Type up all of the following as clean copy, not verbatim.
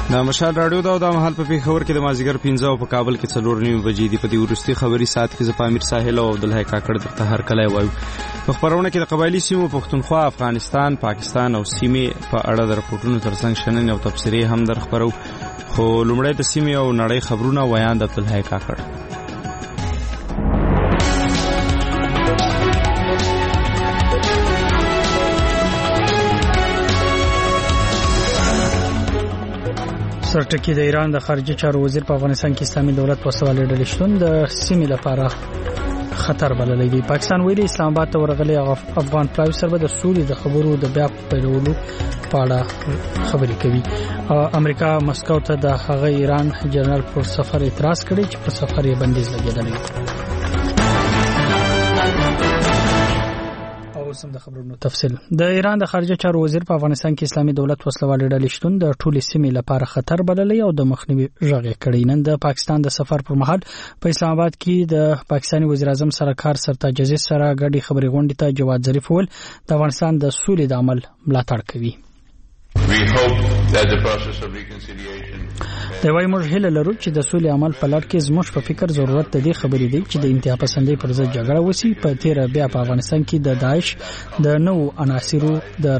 د مشال رادیو دا د مهال په پیښور کې د مازیګر 15 او په کابل کې 4:30 بجې دی. په دې ورستي خبري سات کې ز پامیر ساحل او عبدالحی کاکړ درته هر کله وایو. په خبرونه کې د قبایلی سیمو پښتونخوا، افغانستان، پاکستان او سیمې په اړه د راپورټونو ترڅنګ شننې او تبصرې هم در خبرو. خو لومړی د سیمې او نړۍ خبرونه ویان د عبدالحی کاکړ. سرټکی د ایران د خارجه چارو وزیر په افغانستان کې اسلامي دولت وسوالې ډلې شتون د سیمې لپاره خطر بللی دی. پاکستان ویلي اسلام آباد ته ورغلي افغان پلاوی سره د سولې د خبرو د بیا پیلولو په اړه خبرې کوي. امریکا مسکو ته د هغه ایران جنرال پر سفر اعتراض کړی چې په سفر یې بندیز لګیدلی. اوس هم د خبرونو تفصیل. د ایران د خارجه چارو وزیر په افغانستان کې اسلامي دولت وسلوالې ډلې شتون د ټولې سیمې لپاره خطر بللی او د مخنیوي غږ کړی. نن د پاکستان د سفر پر مهال په اسلام آباد کې د پاکستاني وزیر اعظم سرکار سرتاج عزیز سره غړي خبري غونډې ته جواد ظریف ول د افغانستان د سولې د عمل ملاتړ کوي. د وای موږ هیله لرو چې د سولې عمل په لړ کې زموږ په فکر ضرورت د دې خبرې دی چې د انتها پسندۍ پر ضد جګړه وسی. په تیر بیا په افغانستان کې د داعش د نو عناصرو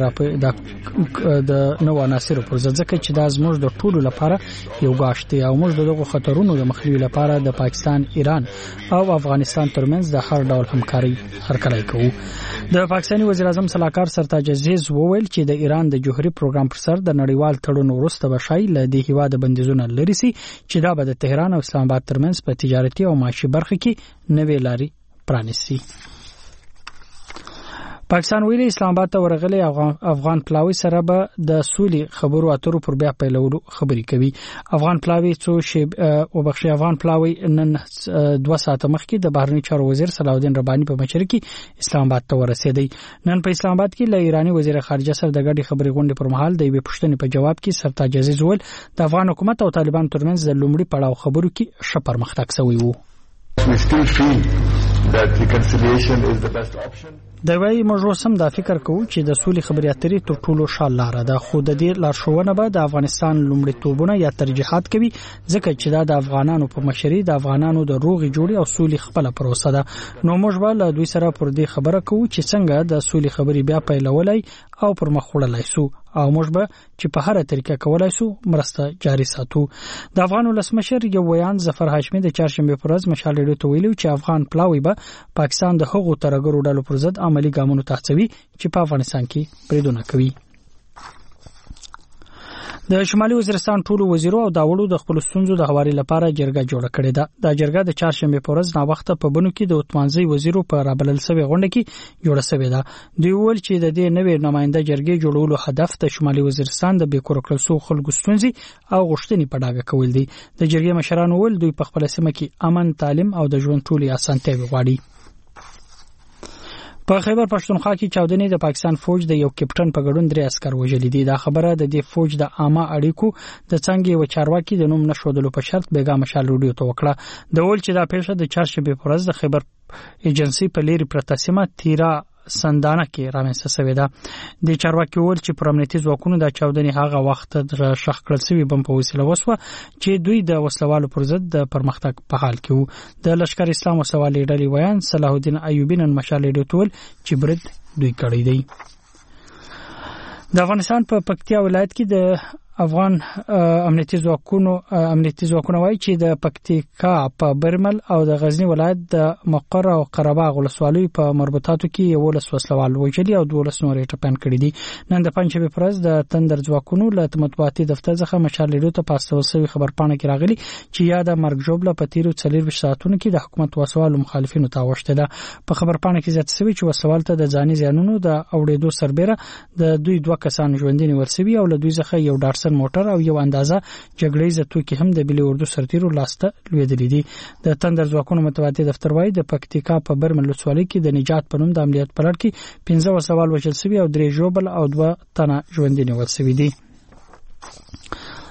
د نو عناصرو پر ضد ځکه چې دا زموږ د ټولو لپاره یو غاښ دی او موږ دغه خطرونو د مخنیوي لپاره د پاکستان، ایران او افغانستان ترمنځ د هر ډول همکاري هرکلی کوو. د پاکستاني وزیر اعظم سلاکار سرتاج عزیز وویل چې د ایران د جوهري پروګرام پر سر د نړیوال تړون وروسته بشای له دې هیواد بندیزونه لري سي چې دا به د تهران او اسلام آباد ترمنځ په تجارتي او معاشي برخه کې نوې لارې پرانیسي. پاکستان ویلي اسلام آباد ته ورغلي افغان پلاوی سره به د سولې خبرو اترو پر بیا پیلولو خبرې کوي. افغان پلاوی افغان پلاوی نن 2 ساعته مخکې د بهرنی چارو وزیر صلاح الدین ربانی په مشرۍ کې اسلام آباد ته ورسېدی. نن په اسلام آباد کې له ایرانی وزیر خارجه سره د غړي خبرې غونډې پر مهال د یوې پوښتنې په جواب کې سرتاج عزیز ول د افغان حکومت او طالبان ترمنځ د لومړي پړاو خبرو کې ښه پرمختګ شوی وو. د وای موږ سم دا فکر کوو چې د سولې خبرې اترې تر ټولو ښه لار ده. خو د دې لارښوونه به د افغانستان لومړیتوبونه یا ترجیحات کوي ځکه چې دا د افغانانو په مشرۍ د افغانانو د روغې جوړې او سولې خپل پروسه ده. نو موږ به له دوی سره پر دې خبره کوو چې څنګه د سولې خبرې بیا پیلولای او پر مخ وړلای سو او موږ به چې په هر طریقه کولای سو مرسته جاري ساتو. د افغان ولسمشر یو ویان ظفر هاشمي د چهارشنبه پر ورځ مشال ریډیو ته ویلو چې افغان پلاوی به پاکستان د هغو ترګرو ډلو پر ضد عملی ګامونو تهڅوي چې په افغانستان کې بریدونه کوي. د شمالي وزیرستان ټولو وزیرو او داوړو د خپل ستونزو د هواري لپاره جرګه جوړه کړې ده. د جرګه د چهارشنبه په ورځ نا وخت په بنو کې د اتمانځي وزیرو په رابلل سوي غونډه کې جوړه شوې ده. دوی ویل چې د دې نوې نماینده جرګې جوړولو هدف د شمالي وزیرستان د بیکور کړسو خلکو ستونزې او غوښتنې په ډاګه کول دي. د جرګې مشران ویل دوی په خپل سیمه کې امن، تعلیم او د ژوند ټولې اسانتیاوې غواړي. په خیبر پښتونخوا کې چاودنې د پاکستان فوج د یو کپټن په ګډون 3 عسكر وژل دي. دا خبره د دې فوج د عامه اړیکو د څنګه و چارواکي د نوم نشودلو په شرط بیګا مشال روډیو ته وکړه. د ول چې دا پیښه د چهارشنبه په ورځ د خیبر ایجنسی په لری پرتسمه تیرا سندانه کې رامنځته شوې ده. د چارواکي ول چې پر امنیتي ځواکونو د چاودنې هغه وخت د شخ کړل شوی بم په وسیله وسوه چې دوی د وسلوالو پر ضد د پرمختګ په حال کې وو. د لشکر اسلام وسوالې ډلې ویان صلاح الدین ایوبی نن مشال ډیټول چې برید دوی کړی دی. د افغانستان په پکتیا ولایت کې د افغان امنیتي ځواکونو وایي چې د پکتیکا په برمل او د غزنی ولایت د مقر او قرهباغ ولسوالۍ په مربوطاتو کې یو وسلوال وژلي او 12 نور ټپيان کړي دي. نن د پنځمې پر ورځ د تندر ځواکونو له مطبوعاتي دفتر څخه مشال ریډیو ته پاستول شوی خبرپاڼه کې راغلي چې یاده مرګ جوړه په تیرو 24 ساعتونو کې د حکومت وسوالو مخالفینو ته وشته ده. په خبرپاڼه کې زیاته شوی چې وسوال ته د ځاني زیانونو د اوړېدو سربېره د دوی 2 کسان ژوندۍ نیول شوی او له دوی څخه یو ډارسن موټر او یو اندازه جګړې زتو کې هم د بلی اردو سرتیرو لاسته لویدلې دي. د تندر ځواکونو متواتي دفتر وايي د پکتیکا په برمل ولسوالۍ کې د نجات په نوم د عملیات په لړ کې 15 وسوال وژل شوي او 3 ژوبل او 2 تنه ژوندۍ نیول شوي دي.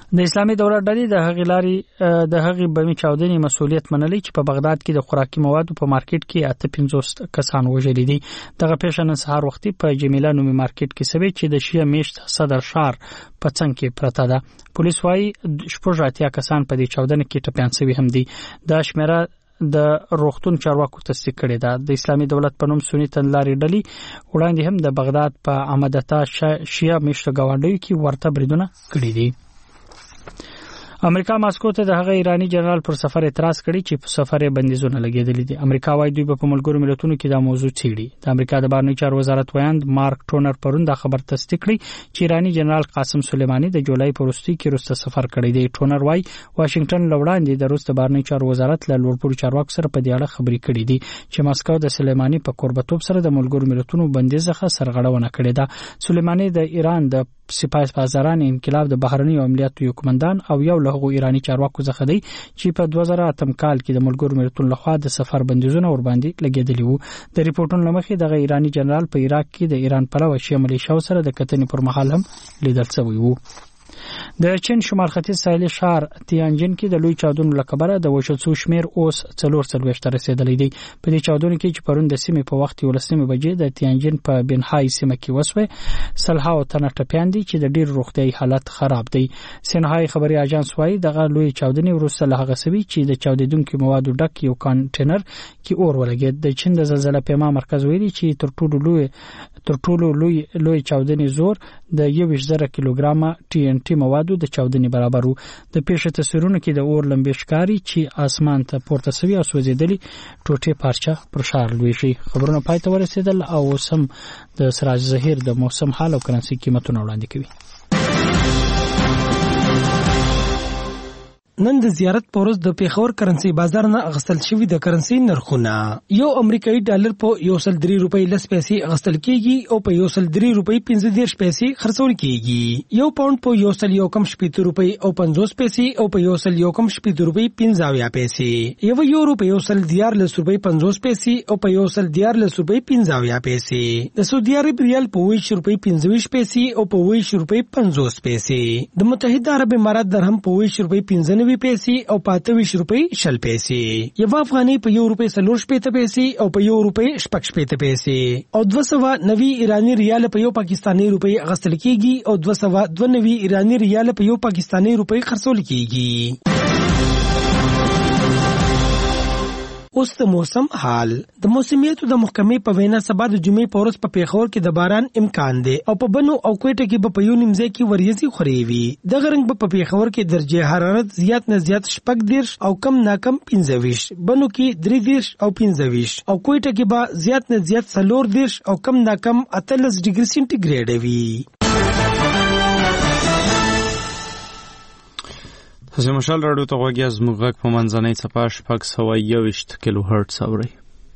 د اسلامي دولت ډلې د هغې بمي چاودنې مسؤلیت منلي چې په بغداد کې د خوراکي موادو په مارکیټ کې 58 کسان وژل دي. دغه پیښه نن سهار وختي په جمیله نومي مارکیټ کې سوي چې د شیعه میشت صدر شهر په څنګ کې پرته ده. پولیس وايي 80 کسان په دې چاودنې کې ټپيان شوي هم دي. دا شمیره د روغتون چارواکو تصدیق کړې ده. د اسلامي دولت په نوم سنی تنلاري ډلې وړاندې هم د بغداد په احمدتا شیعه میشت گاونډیو کې ورته بریدونه کړي دي. امریکا ماسکو ته د هغه ایرانی جنرال پر سفر اعتراض کړی چې په سفر بندیزونه لګیدلې دي. امریکا وايي دوی په ملګرو ملتونو کې دا موضوع څېړي. د امریکا د بهرنیو چارو وزارت ویاند مارک ټونر پرون دا خبر تصدیق کړی چې ایرانی جنرال قاسم سلیمانی د جولای په وروستي کې روسته سفر کړی دی. ټونر وايي واشنگټن لوړاندې د روس د بهرنیو چارو وزارت له لوړپوړو چارواکو سره په دې اړه خبرې کړې دي چې ماسکو د سلیمانی په قربتوب سره د ملګرو ملتونو بندیزه سرغړونه کړې ده. سلیمانی د ایران د سپاه پاسداران انقلاب د بهرنیو عملیاتو یو کمانډان او یو له ایرانی چارواکو څخه دی چې په 2008 کال کې د ملګرو ملتونو لخوا د سفر بندیزونه ور باندې لګیدلی وو. د ریپورتونو لمخې د ایرانی جنرال په عراق کې د ایران پلوه شیعه ملیشیاو سره د کتنې پر مهال هم لیدل شوی وو. د چین شمال ختیځ ساحلي ښار تیانجن کې د لوی چاودنو لکبره د وژل شوو شمیر اوس 44 ته رسیدلی دی. په دې چاودنو کې چې پرون د سیمې په وخت 11 بجې د تیانجن په بنهای سیمه کې وسوه سلهاو تنه ټپيان دي چې د ډیر روغتيایي حالت خراب دی. سنهای خبري اژانس وايي دغه لوی چاودنې وروسته له هغه سوي چې د چاودیدونکو موادو ډک یو کانټینر کې اور ولګید. د چین د زلزلې پیما مرکز ویلي چې تر ټولو لوی چاودنې زور د 1,000 کیلوګرام TNT موادو د چاودنې برابر وو. د پیښې تصویرونو کې د اور لمبې ښکاري چې اسمان ته پورته شوي او سوځېدلي ټوټې پارچه پر ښار لویږي. خبرونه پای ته ورسېدل او سم د سراج ظهیر د موسم حال او کرنسي قیمتونه وړاندې کوي. نن د زیارت پورز د پیښور کرنسي بازار نه اغستل شوی د کرنسي نرخونه یو امریکایي ډالر په 103 روپۍ لس پیسې اغستل کیږي او په 103 روپۍ 15 پیسې خرڅول کیږي. یو پاوند په 1.17 روپۍ او 50 پیسې او په 1.17 روپۍ 15 پیسې. یو یورو په 1.14 روپۍ 50 پیسې او په 1.14 روپۍ 15 پیسې. د سعودي عرب ریال په 20 روپۍ 15 پیسې او په 20 روپۍ 50 پیسې. د متحده عرب امارات درهم په 20 روپۍ 15 پیسې او 25 روپۍ 0 پیسې. یو افغاني په 1 روپۍ 40 پیسې او په 1 روپۍ 15 پیسې. او 290 ایرانی ریال په 1 پاکستانی روپۍ اغستل کیږي او 292 ایرانی ریال په 1 پاکستانی روپۍ خرڅول کیږي. اوس د موسم حال. د موسمیاتو د محکمې په وینا سبا د جمعې په ورځ په پیښور کې د باران امکان دی او په بنو او کوټه کې په یو نیمځای کې وریځي خوري وي. د غرنګ په پیښور کې درجه حرارت زیات نه زیات 14 او کم نه کم 15، بنو کې 13 او 15 او کوټه کې به زیات نه زیات 14 او کم نه کم 18 ډیګري سنټیګریډ وي. تاسو مشال راډیو ته غوږی از موږ په منځنۍ څپه 621 کیلو هرتز اورئ.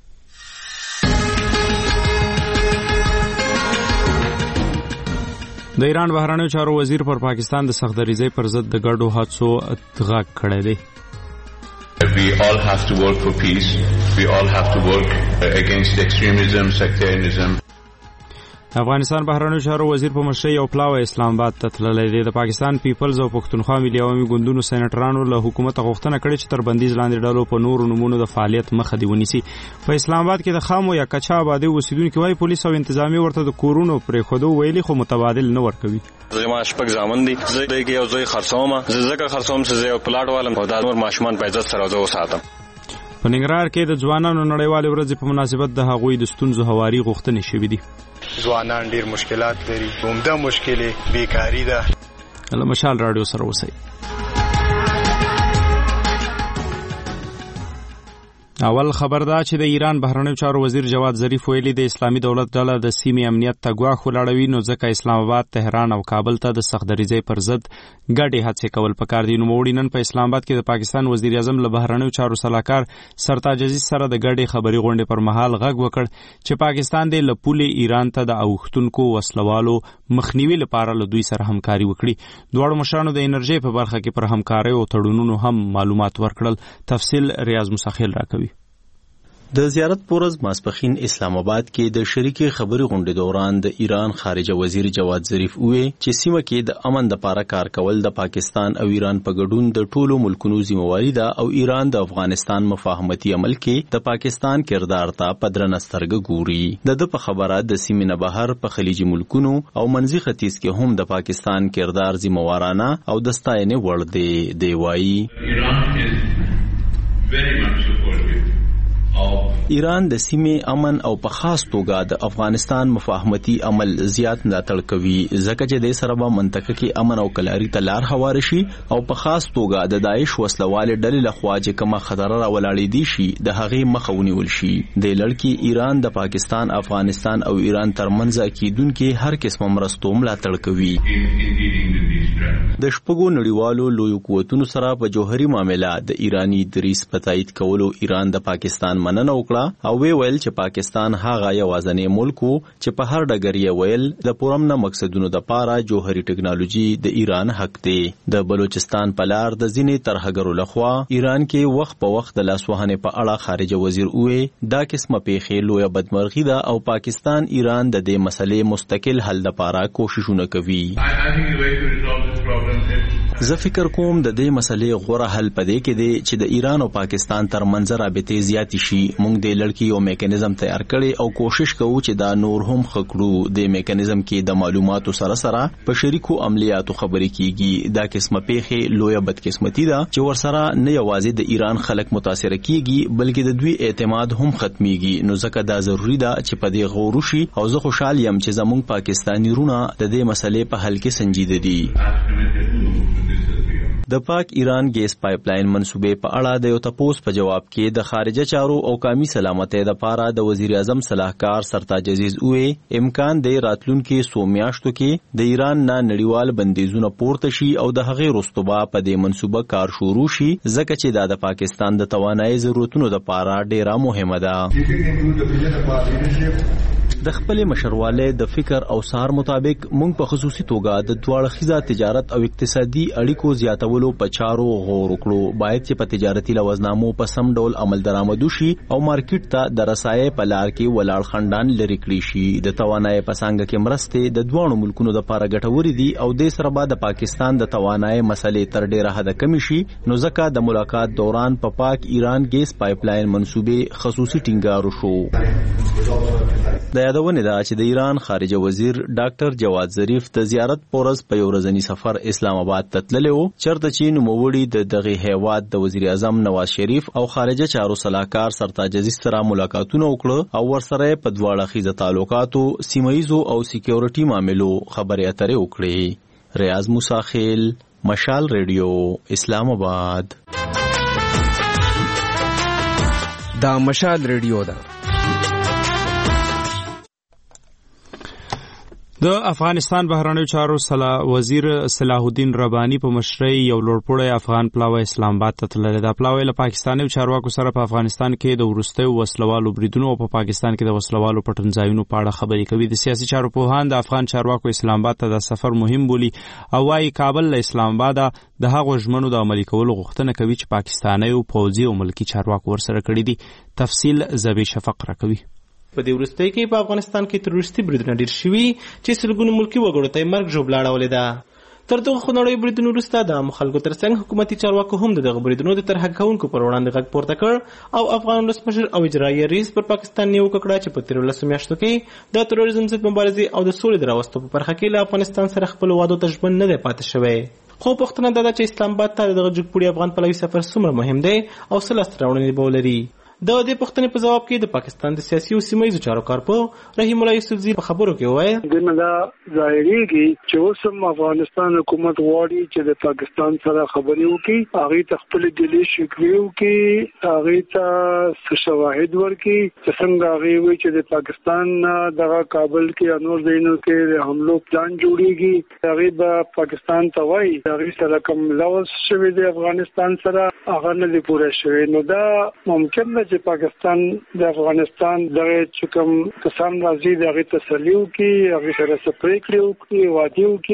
د ایران بهرنیو چارو وزیر پر پاکستان د سختدریزۍ پر ضد د ګډو هڅو غږ کړی دی. We all have to work for peace. We all have to work against extremism, sectarianism. افغانستان بهرنیو چارو وزیر په مشرۍ یو پلاوی اسلام آباد ته تللی دی. د پاکستان پیپلز او پښتونخوا ملي عوامي ګوندونو سېنیټرانو له حکومت غوښتنه کړې چې تر بندیز لاندې ډلو په نورو نمونو د فعالیت مخه دی ونیسي. په اسلام آباد کې د خامو یا کچا آبادي اوسیدونکو وايي پولیس او انتظامی ورته د کورونو پرېښودو ویلي خو متبادل نه ورکوي. زما شپږ زامن دي، زه دغه یو ځای خرڅوم، زه خرڅوم چې یو پلاټ والم او د نور ماشومان په عزت سره زه وساتم. په ننګرهار کې د ځوانانو نړیوالې ورځې په مناسبت د هغوی د ستونزو هواري غوښتنې شوې دي. ځوانان ډیر مشکلات لري، عمده مشکل بیکاری ده. له مشال راډیو سره اوسئ. اول خبر دا چې د ایران بهرنیو چارو وزیر جواد ظریف ویلي د اسلامي دولت ډله د سیمې امنیت ته ګواښ ولاړوي، نو ځکه اسلام آباد، تهران او کابل ته د سختدریزۍ پر ضد ګډې هڅې کول پکار دي. نوموړي نن په اسلام آباد کې د پاکستان وزیر اعظم له بهرنیو چارو سلاکار سرتاج عزیز سره د ګډې خبري غونډې پر مهال غږ وکړ چې پاکستان د له پولې ایران ته د اوښتونکو وسلوالو مخنیوي لپاره له دوی سره همکاري وکړي. دواړو مشرانو د انرژۍ په برخه کې پر همکارۍ او تړونونو هم معلومات ورکړل. تفصیل ریاض مسخیل راکوي. د زیارت پورز ماسپخین اسلام آباد کې د شریکي خبري غونډې دوران د ایران خارجه وزیر جواد ظریف وویل چې سیمه کې د امن لپاره کار کول د پاکستان او ایران په ګډون د ټولو ملکونو ذمہواری ده او ایران د افغانستان مفاهمتي عمل کې د پاکستان کردار ته په درنه سترګه ګوري. د په خبره د سیمې نه بهر په خلیجي ملکونو او منځي ختیځ کې هم د پاکستان کردار ذمہوارانه او د ستاینې وړ دی. دی وایي ایران د سیمې امن او په خاص توګه د افغانستان مفاهمتي عمل زیات ملاتړ کوي ځکه چې د سره په منطقه کې امن او کلاري ته لار هوار شي او په خاص توګه د داعش وسلواله ډلې لخوا چې کومه خطر راولاړې دي شي د هغې مخه ونیول شي. د لړکی ایران د پاکستان افغانستان او ایران ترمنځ کېدونکې هر قسمه مرستو ملاتړ کوي. د شپږو نړیوالو لوی قوتونو سره په جوهري معاملې د ایرانی دریس پتاید کولو ایران د پاکستان مننه وکړه او ویل چې پاکستان هغه یوازینی ملک چې په هر ډګر یې ویل د پرامن مقصدونو د پاره جوهري ټکنالوژي د ایران حق دی. د بلوچستان په لار د ځینې ترهګرو لخوا ایران کې وخت په وخت د لاسوهنې په اړه خارجه وزیر وویل دا قسمه پیښې لویه بدمرغي ده او پاکستان ایران د دې مسلې مستقل حل لپاره کوششونه کوي. زه فکر کوم د دې مسلې غوره حل پدې کې دی چې د ایران او پاکستان ترمنځ رابطې زیاتې شي. موږ د لړکی یو میکانیزم تیار کړی او کوشش کوو چې دا نور هم خکړو. د میکانیزم کې د معلوماتو سره سره په شریکو عملیاتو خبرې کیږي. دا قسمه پیښې لویه بدقسمتي ده چې ورسره نه یوازې د ایران خلک متاثر کیږي بلکې د دوی اعتماد هم ختميږي. نو ځکه دا ضروری ده چې په دې غور وشي او زه خوشاله یم چې زموږ پاکستانی رونه د دې مسلې په حل کې سنجیده دي. د پاک ایران ګیس پایپلاین منصوبې په اړه د یو تپوس په جواب کې د خارجه چارو او قومي سلامتۍ لپاره د وزیر اعظم صلاحکار سرتاج عزیز وویل امکان دی راتلونکي 100 میاشتو کې د ایران نه نړیوال بندیزونه پورته شي او د هغې رستوبه په دې منصوبه کار شروع شي ځکه چې دا د پاکستان د توانایي ضرورتونو لپاره ډیره مهمه ده. د خپل مشرواله د فکر او سار مطابق مونږ په خصوصي توګه د دواړه خزا تجارت او اقتصادي اړیکو زیاتولو په چارو غور وکړو. باید چې په تجارتي لوازنامو په سم ډول عمل درآمد وشي او مارکیټ ته د رسایي په لار کې ولاړ خندان لري کړی شي. د توانایي په څنګه کې مرستې د دوه ملکونو لپاره ګټوري دي او د سره بعد د پاکستان د توانایي مسلې تر ډیره حد کم شي. نو ځکه د ملاقات دوران په پاک ایران ګیس پایپلاین منصوبې خصوصي ټینګار شو. د یادونه ده چې د ایران خارجه وزیر ډاکټر جواد ظریف د زیارت پورز په یو ورځنی سفر اسلام آباد ته تللی و چېرته چې نوموړي د دغه هیواد د وزیر اعظم نواز شریف او خارجه چارو صلاحکار سرتاج عزیز سره ملاقاتونه وکړه او ورسره په دواړه خیزه تعلقاتو سیمایزو او سکیورټي معاملو خبرې اترې وکړې. ریاض موسی خیل، مشال ریډیو، اسلام آباد. دا مشال ریډیو ده. د افغانستان بهرنیو چارو وزیر صلاح الدین ربانی په مشرۍ یو لوړپوړی افغان پلاوی اسلام آباد ته تللی. دا پلاوی له پاکستاني چارواکو سره په افغانستان کې د وروستیو وسلوالو بریدونو او په پاکستان کې د وسلوالو پټنځایونو په اړه خبرې کوي. د سیاسي چارو پوهان د افغان چارواکو اسلام آباد ته د سفر مهم بولي او وايي کابل له اسلام آباد د هغو ژمنو د عملي کولو غوښتنه کوي چې پاکستاني او پوځي او ملکی چارواکو ورسره کړي دي. تفصیل زبی شفق راکوي. په دې وروستۍ کې په افغانستان کې تروریستي بریدونه ډېر شوي چې سلګونو ملکي وګړو ته یې مرګ ژوبله اړولې ده. تر دغه خونړیو بریدونو وروسته د عامو خلکو تر څنګ حکومتي چارواکو هم دغه بریدونو د طرحه کوونکو پر وړاندې غږ پورته کړ او افغان ولسمشر او اجرایي رئیس پر پاکستان نیوکه کړه چې په تېرو 10 میاشتو کې د تروریزم ضد مبارزې او د سولې د راوستو په برخه کې له افغانستان سره خپلو وعدو ته ژمن نه دی پاتې شوی. خو پوښتنه دا ده چې اسلام آباد ته دغه جګپوړي افغان پلوي سفر څومره مهم دی او څه لاسته راوړنې به ولري. د دې پوښتنې په جواب کې د پاکستان د سیاسي او سیمایي چارو کارپوه رحیم الله یوسفزي په خبرو کې وویل دغه ظاهريږي چې اوسم افغانستان حکومت غواړي چې د پاکستان سره خبرې وکړي، هغه ته خپل دلی شکوي وکړي، هغه ته شواهد ورکړي چې څنګه هغه وی چې د پاکستان دغه کابل کې انور زینو کې حملو پلان جوړیږي، هغه به پاکستان ته وایي هغه سره کوم لوز شوی د افغانستان سره هغه نه دی پوره شوی. نو دا ممکن نه چې پاکستان د افغانستان دغه چې کوم کسان راځي دغه تسلیو کې هغه سره سپریکړو کې وادیو کې.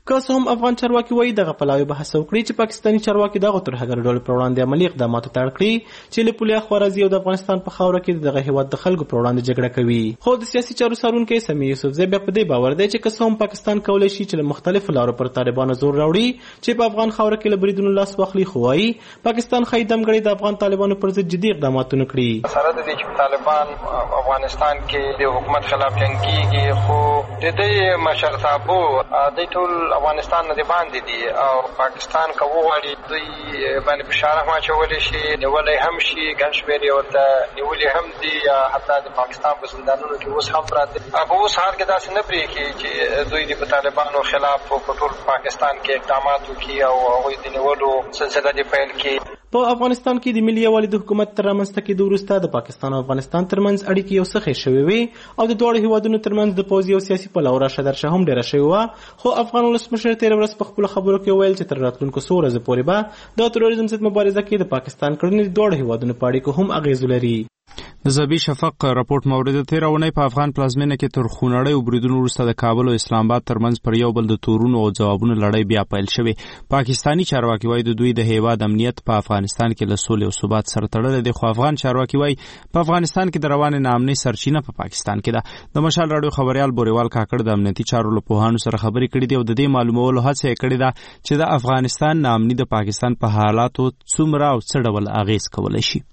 که څه هم افغان چارواکي وایي دغه پلاوی به هڅه وکړي چې پاکستاني چارواکي دغه ترهګر ډلو پر وړاندې عملي اقداماتو ته اړ کړي چې له پولې اخوا راځي او د افغانستان په خاوره کې دغه هیواد د خلکو پر وړاندې جګړه کوي. خو د سیاسي چارو څارونکی سمیع یوسفزی بیا په دې باور دی چې که څه هم پاکستان کولی شي چې له مختلفو لارو پر طالبانو زور راوړي چې په افغان خاوره کې له بریدونو لاس واخلي، خو وایي پاکستان ښایي دمګړی د افغان طالبانو پر ضد جدي اقداماتونه کړي. سره د دې چې طالبان افغانستان کې د حکومت خلاف جنګ کیږي، خو د دې مشرتابو د ټول افغانستان نه باندې دي او پاکستان که وغواړي دوی باندې فشار هم اچولی شي، نیولی هم شي، ګڼ شمېر یې ورته نیولي هم دي، یا حتی د پاکستان په زندانونو کې اوس هم پراته. په اوس حال کې داسې نه پرېږدي چې دوی د طالبانو خلاف په ټول پاکستان کې اقدامات وکړي او هغوی د نیولو سلسله دې پیل کړي. په افغانستان کې د ملي یووالي د حکومت تر رامنځته کېدو وروسته د پاکستان او افغانستان ترمنځ اړیکې یو څه ښې شوې وې او د دواړو هیوادونو ترمنځ د پوځي او سیاسي پلوه راشه درشه هم ډېره شوې وه. خو افغان ولسمشر تېره ورځ په خپلو خبرو کې وویل چې تر راتلونکو څو ورځو پورې به د تروریزم ضد مبارزه کې د پاکستان کړنې د دواړو هیوادونو په اړیکو هم اغېز ولري. د زبی شفق راپورټ مورد تېره اونۍ په افغان پلازمینه کې تر خونړۍ او بریدونو وروسته د کابل او اسلام آباد ترمنځ پر یو بل د تورونو او ځوابونو لړۍ بیا پیل شوې. پاکستاني چارواکي وایي د دوی د هیواد امنیت په افغانستان کې له سولې او ثبات سره تړلی دی، خو افغان چارواکي وایي په افغانستان کې د روانې ناامنۍ سرچینه په پاکستان کې ده. د مشال راډیو خبریال بوریوال کاکړ د امنیتي چارو له پوهانو سره خبرې کړې دي او د دې معلومولو هڅه یې کړې ده چې د افغانستان ناامني د پاکستان په حالاتو څومره او څه ډول اغېز کولی شي.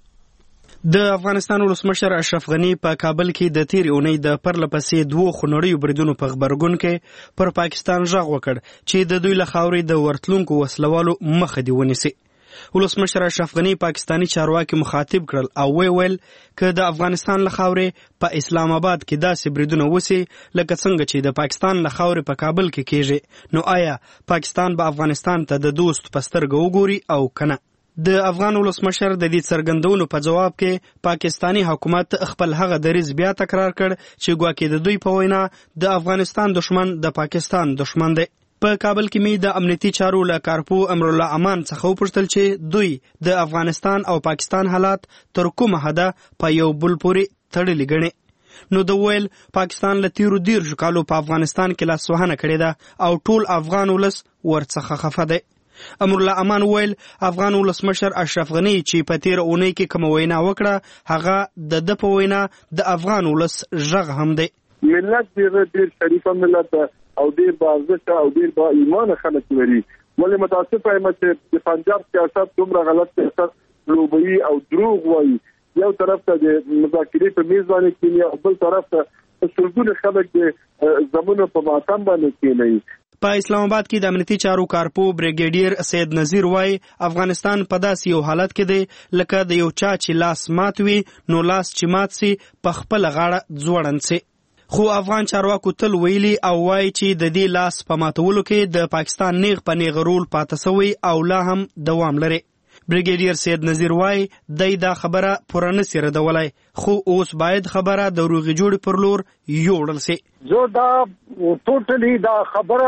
د افغانستان ولسمشر اشرف غنی په کابل کې د تیرې اونۍ د پرلپسې دوو خونړیو بریدونو په خبرګون کې پر پاکستان غږ وکړ چې د دوی له خاورې د ورتلونکو وسلوالو مخه دې ونیسي. ولسمشر اشرف غنی پاکستانی چارواکي مخاطب کړل او ویل که د افغانستان له خاورې په اسلام آباد کې داسې بریدونه وسي لکه څنګه چې د پاکستان له خاورې په کابل کې کېږي، نو آیا پاکستان به افغانستان ته د دوست په سترګه وګوري او کنه؟ د افغان ولسمشر د دې څرګندونو په جواب کې پاکستانی حکومت خپل هغه دریځ بیا تکرار کړ چې ګواکې د دوی په وینا د افغانستان دشمن د پاکستان دشمن دی. په کابل کې می د امنیتي چارو له کارپو امرالله امان څخه وپوښتل چې دوی د افغانستان او پاکستان حالات تر کومه حده په یو بل پورې تړلي ګڼي. نو د ویل پاکستان له تیرو 13 کالو په افغانستان کې لاسوهنه کړې ده او ټول افغان ولس ورڅخه خفه دی. امرالله امان ویل افغان ولسمشر اشرف غنی چې په تیره اونۍ کې کومه وینا وکړه هغه د په وینا د افغان ولس غږ هم دی. ملت ډېر شریفه ملت او ډېر باارزښته او ډېر با ایمانه خلک لري، ولې متاسفه یم چې د پنجاب سیاست دومره غلط سیاست لوبوي او دروغ وایي. یو طرف ته د مذاکرې په میز باندې کینی او بل طرف ته سلګونه خلک د زمونو په ماتم باندې کینی. په اسلام آباد کې د امنیتي چارو کارپو بریګیډیر سید نذیر وایي افغانستان په داسې یو حالت کې دی لکه د یو چا چې لاس مات وي نو لاس چې مات سي په خپله غاړه ځوړند سي. خو افغان چارواکو تل ویلي او وایي چې د دې لاس په ماتولو کې د پاکستان نیغ په نیغ رول پاته سوی او لا هم دوام لري. بریګیډیر سید نذیر وایي دی دا خبره پوره نسي ردولی، خو اوس باید خبره د روغې جوړې پر لور یوړل سي. زه دا ټوټلی دا خبره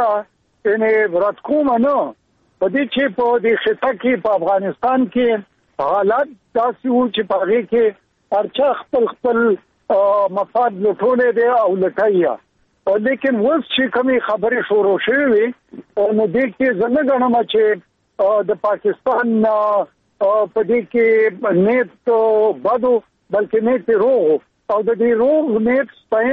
رد کوم نه په دې چې په دې خطه کې په افغانستان کې حالات داسې وو چې په هغې کې هر چا خپل مفاد لټولی دی او لټوي، لیکن اوس چې کومې خبرې شروع شوې وي نو دې کې زه نه ګڼم چې د پاکستان په دې کې نیت بدو بلکې نیت روغ او د دې روغ نیت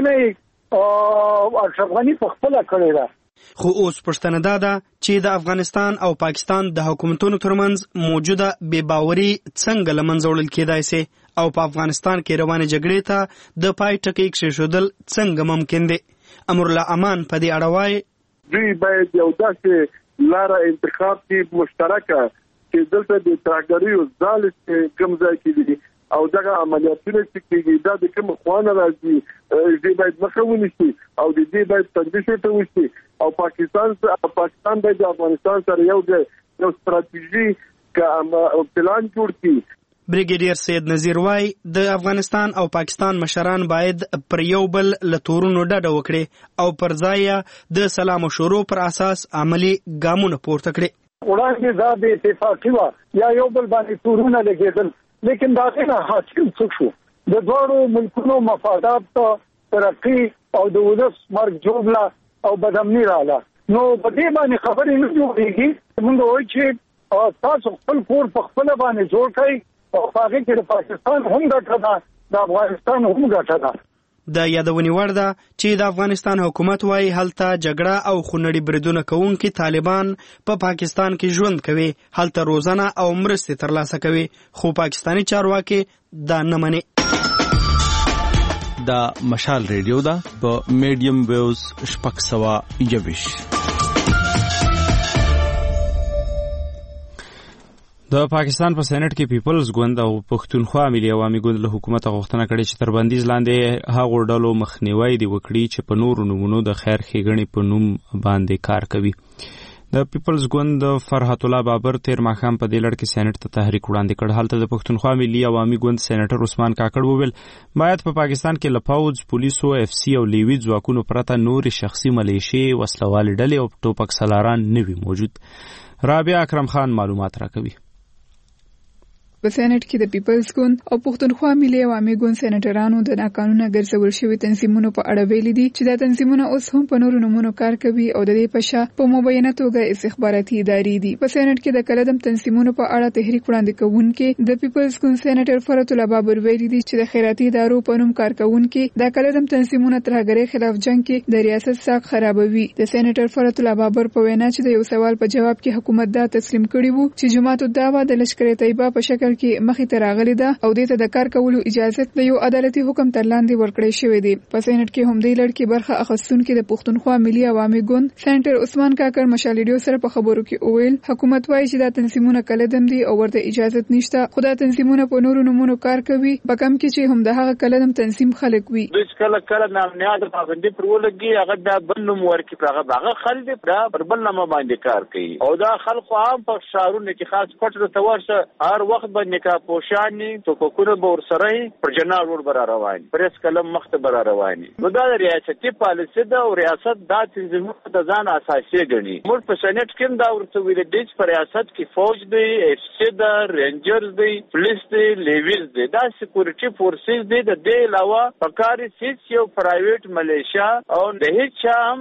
ستاینه اشرف غني په خپله کړې ده. خو اوس پوښتنه دا ده چې د افغانستان او پاکستان د حکومتونو ترمنځ موجوده بې باوري څنګه له منځه وړل کېدای سي او په افغانستان کې روانې جګړې ته د پای ټکی کېښودل څنګه ممکن دي. امرالله امان په دې اړه وایي دوی باید یو داسې لاره انتخاب کې مشترکه چې دلته د ترهګریو ځال کوم ځای کې دي او دغه عملیاتونه چې کېږي دا د کوم خوانه راځي دې باید مخه ونیسي او دې باید تنظیم ته وشي او پاکستان باید د افغانستان سره یو ستراتیژي پلان جوړ کړي. بریګیډیر سید نذیر وایي د افغانستان او پاکستان مشران باید پر یو بل له تورونو ډډه وکړي او پر ځای د سلام او شورو پر اساس عملی ګامونه پورته کړي. وړاندې دا بې اتفاقي وه یا یو بل باندې تورونه لګېدل، لیکن د هغې نه حاصل څه شو؟ د دواړو ملکونو مفادات ترقي او د ولس مرګ جوړله او بدامني راغله. نو په دې باندې خبرې نه جوړېږي. موږ وایو چې تاسو خپل کور په خپل باندې جوړ کړئ او هغه کې د پاکستان هم ګټه ده د افغانستان هم ګټه ده. د یادونې وړ ده چې د افغانستان حکومت وايي هلته جګړه او خونړي بریدونه کوونکي طالبان په پاکستان کې ژوند کوي، هلته روزنه او مرستې ترلاسه کوي، خو پاکستاني چارواکي دا نه مني. دا مشال ریډیو ده په میډیم ویوز 621. د پاکستان په سېنات کې پیپلز ګوند او پښتونخوا ملي عوامي ګوند له حکومت غوښتنه کړې چې تر بندیز لاندې هغو ډلو مخنیوی دی وکړي چې په نورو نومونو د خیر ښېګڼې په نوم باندې کار کوي. د پیپلز ګوند فرحت الله بابر تیر ماښام په دې لړ کې سېنات ته تحریک وړاندې کړ. هلته د پښتونخوا ملي عوامي ګوند سېنیټر عثمان کاکړ وویل باید په پاکستان کې له پوځ، پولیسو، اف سي او لیوي ځواکونو پرته نورې شخصي ملیشې، وسلوالې ډلې او ټوپک سالاران نه وي موجود. رابعه اکرم خان معلومات راکوي. په سېنات کې د پیپلز ګوند او پښتونخوا ملي عوامي ګوند سېنیټرانو د ناقانونه ګرځول شوي تنظیمونو په اړه ویلي دي چې دا تنظیمونه اوس هم په نورو نومونو کار کوي او د دې په شا په مبینه توګه استخباراتي ادارې دي. په سېنات کې د کلدم تنظیمونو په اړه تحریک وړاندې کوونکي د پیپلز ګوند سېنیټر فرحت الله بابر ویلي دي چې د خیراتي ادارو په نوم کار کوونکي دا کلدم تنظیمونه ترهګرۍ خلاف جنگ کې د ریاست ساق خرابوي. د سېنیټر فرحت الله بابر په وینا چې د یو سوال په جواب کې حکومت دا تسلیم کړی وو چې جماعت الدعوه د لشکر طیبه په شکل کې مخې ته راغلي ده او دې ته د کار کولو اجازه د یو عدالتي حکم تر لاندې ورکړی شوی دی. په سېنات کې هم دې لړ کې برخه اخیستونکي د پښتونخوا ملي عوامي ګوند سېنیټر عثمان کاکړ مشال ریډیو سره په خبرو کې وویل حکومت وايي چې دا تنظیمونه کلدم دي او ورته اجازه نشته، خو دا تنظیمونه په نورو نومونو کار کوي، په کم کې چې هم د هغه کلدم تنظیم خلک وي. دوی کله نامنیاد پابندي پر ولګي هغه د بل نوم ورکي هغه خلک دا پر بل نامه باندې کار کوي او دا خلک عام په شهرونو کې خاص پټ د تورشه هر وخت باندې کا پوشانی تو کوکونه به ورسره پر جناب ور بر رواني پرس کلم مخت بر رواني. نو دا ریاستي پالیسي دا او ریاست دا تنظیمونه د ځان اساسي ګڼي. موږ په سېنات کې دا ورته ویل دي چې په ریاست کې فوج دی، اف سي دا، رینجرز دی، پولیس دی، لیویز دی، دا سکیورټي فورسز دی. د دې علاوه پکاري سیس یو پرایویټ ملیشیا او د هیڅ هم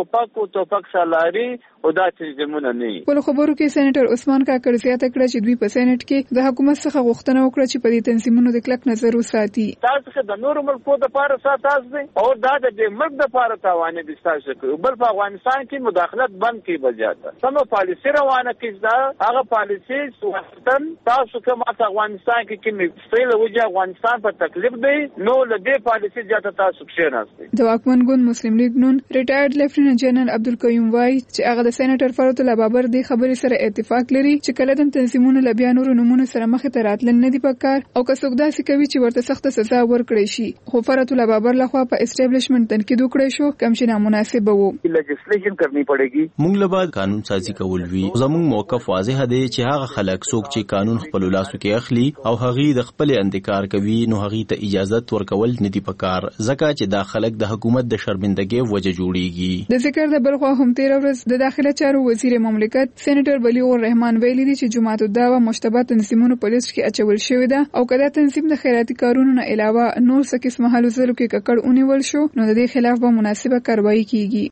توپک سالاري او دا تنظیمونه نه وي. په خبرو کې سېنیټر عثمان کاکړ زیاته کړه چې دوی په سېنات کې د حکومت څخه غوښتنه وکړه چې په دې تنظیمونو د کلک نظر وساتي. تاسو د نور ملکو د پاره ساتاس دي او دا د ملک د پاره تاوان دي تاسو کوي بل په افغانستان کې مداخلت بند کی بجاته سم پالیسی روانه کیږي. دا هغه پالیسی وختن تاسو کوم افغانستان کې کوم فعل وجه افغانستان په تکلیف دی نو لدې پالیسی جاته تاسو کې نه استي. د واکمن ګوند مسلم لیگ نون ریټایرډ لیفټیننټ جنرال عبدالقیوم وای چې هغه د سېنیټر فرحت الله بابر د خبرې سره اتفاق لري چې کلدم تنظیمونه ل بیا نورو نمونه سره مخ ته راتلل نه دی پکار او که څوک داسې کوي چې ورته سخت سزا ورکړي شي. خو فرحت الله بابر لخوا په اسټابلیشمنت تنقید وکړي شو کوم چې نامناسب وو. لیجسلیشن کرنی پڑेगी. موږ له بعد قانون سازي کول وی زموږ موقف واضح دی چې هغه خلک څوک چې قانون خپل لاسو کې اخلي او هغه د خپل انتکار کوي نو هغه ته اجازه ورکول نه دی پکار ځکه چې دا خلک د حکومت د شرمندګۍ وجه جوړيږي. د ذکر د بلخوا هم 13 ورځ د داخله چارو وزیر مملکت سېنیټر بلیغ الرحمن ویلي دي چې جماعت الدعوه مشتبه تنظیمونو په لیست کې اچول شوی ده او کله تنظیم د خیراتي کارونو نه علاوه نور څه قسمه حل زلو کې ککړ اونیول شو نو د دې خلاف به مناسبه کاروایی کیږي.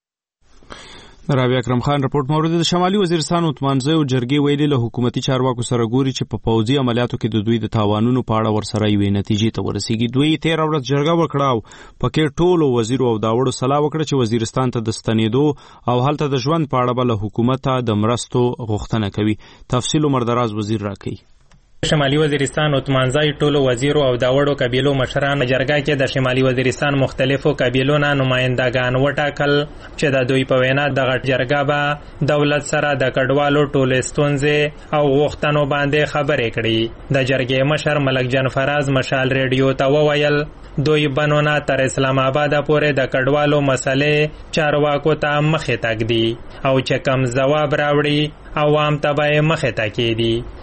رابعه اکرم خان رپورټ مورد د شمالي وزیرستان عثمانزی او جرګې ویلي له حکومتي چارواکو سره ګوري چې په پوځي عملیاتو کې د دوی د تاوانونو په اړه ورسره یوې نتیجې ته ورسیږي. دوی 13 ورځ جرګه وکړه او پکې ټولو وزیر او داوړو سلا وکړه چې وزیرستان ته د ستنېدو او هلته د ژوند په اړه بل حکومت ته د مرستو غوښتنه کوي. تفصیل مردراز وزیر راکړي. شمالي وزیرستان عثمانزی ټولو وزیرو او داوړو قبیلو مشران جرګه کې د شمالي وزیرستان مختلفو قبیلو نه نمائندگان وټاکل چې د دوی په وینا دغه جرګه به دولت سره د کډوالو ټولې ستونزې او غوښتنو باندې خبرې کړي. د جرګې مشر ملک جان فراز مشال ریډیو ته وویل دوی بنونه تر اسلام آباد پورې د کډوالو مسلې چارواکو ته مخې تک دي او چې کم ځواب راوړي عوام ته به مخې ته کېدي.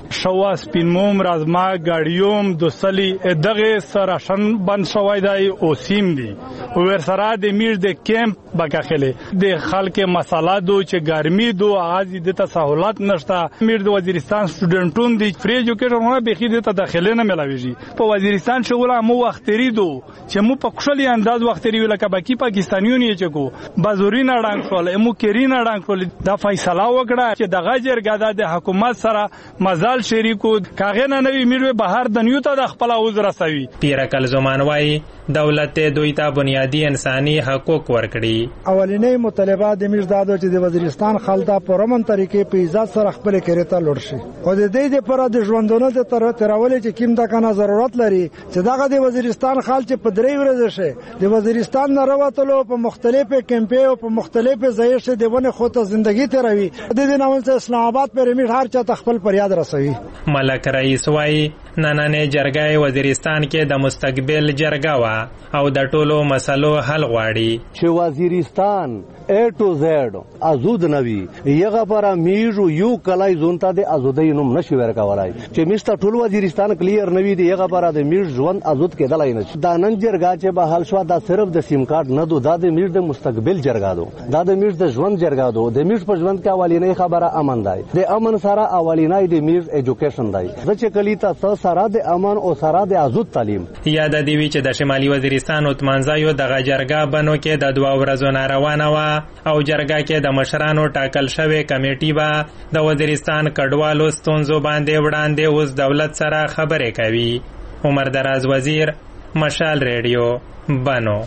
شوا سپینموم رازما ګاډیوم دوسلی دغه سراشن بند شوی دی او سیم دی ور سره د میر د کیمپ بکاخله د خلک مساله دو چې ګرمي دو اغازي د تسهولات نشته میر د وزیرستان سټوډنټون دی فری ایجوکیشن به خې د داخله نه ملاويږي په وزیرستان شغله مو وختري دو چې مو په خوشالي انداز وختري ولکه باقي پاکستانیون یې چکو بازورین اړنګ کول مو کېرین اړنګ کول دا فیصله وکړه چې د غجرګاده د حکومت سره مزال شریکو کاغه نه نوی میر بهر د نیو ته د خپل اوز رسوي پیرکل زمان وای دولت دوی ته بنیادی انساني حقوق ورکړي اولینې مطالبات د میر دادو چې د وزیرستان خلدا پرمن طریقې په عزت سره خپل کېرته لوړ شي او د دې لپاره د ژوندونو د ترولې چې کیم د کنه ضرورت لري چې دغه د وزیرستان خال چې په درې ورځې شه د وزیرستان نه راوتلو په مختلفو کمپې او په مختلفو ځایونو شه دونه خو ته ژوندۍ تیروي د دې نامل اسلام آباد پر امیر هر چا خپل فریاد رسوي ملک رئیس وای نننې جرګه وزیرستان کې د مستقبل جرګه وا او د ټولو مسلو حل غواړي چې وزیرستان A to Z ازود نوي یغه پر میرو یو کلای زونتا د ازودۍ نوم نشي ورکولای چې میستا ټول وزیرستان کلیر نوي دی یغه پر د میر ژوند ازود کېدلای نه دا نن جرګه چې به حل شو دا صرف د سیم کارت نه دو دا د میر د مستقبل جرګه دو دا د میر د ژوند جرګه دو د میر په ژوند کې اولینې خبره امن دی د امن سره اولینې د میر ایجوکیشن دی چې کلی ته سره د امن او سره د ازود تعلیم یاد دی وی چې د شمالي وزیرستان اتمانځایو د جرګه بنو کې د 2 ورځو روانه وا او جرګه کې د مشرانو ټاکل شوی کمیټي با د وزیرستان کډوالو ستونزو باندې وړاندې اوس دولت سره خبرې کوي. عمر دراز وزیر، مشال ریډیو، بنو.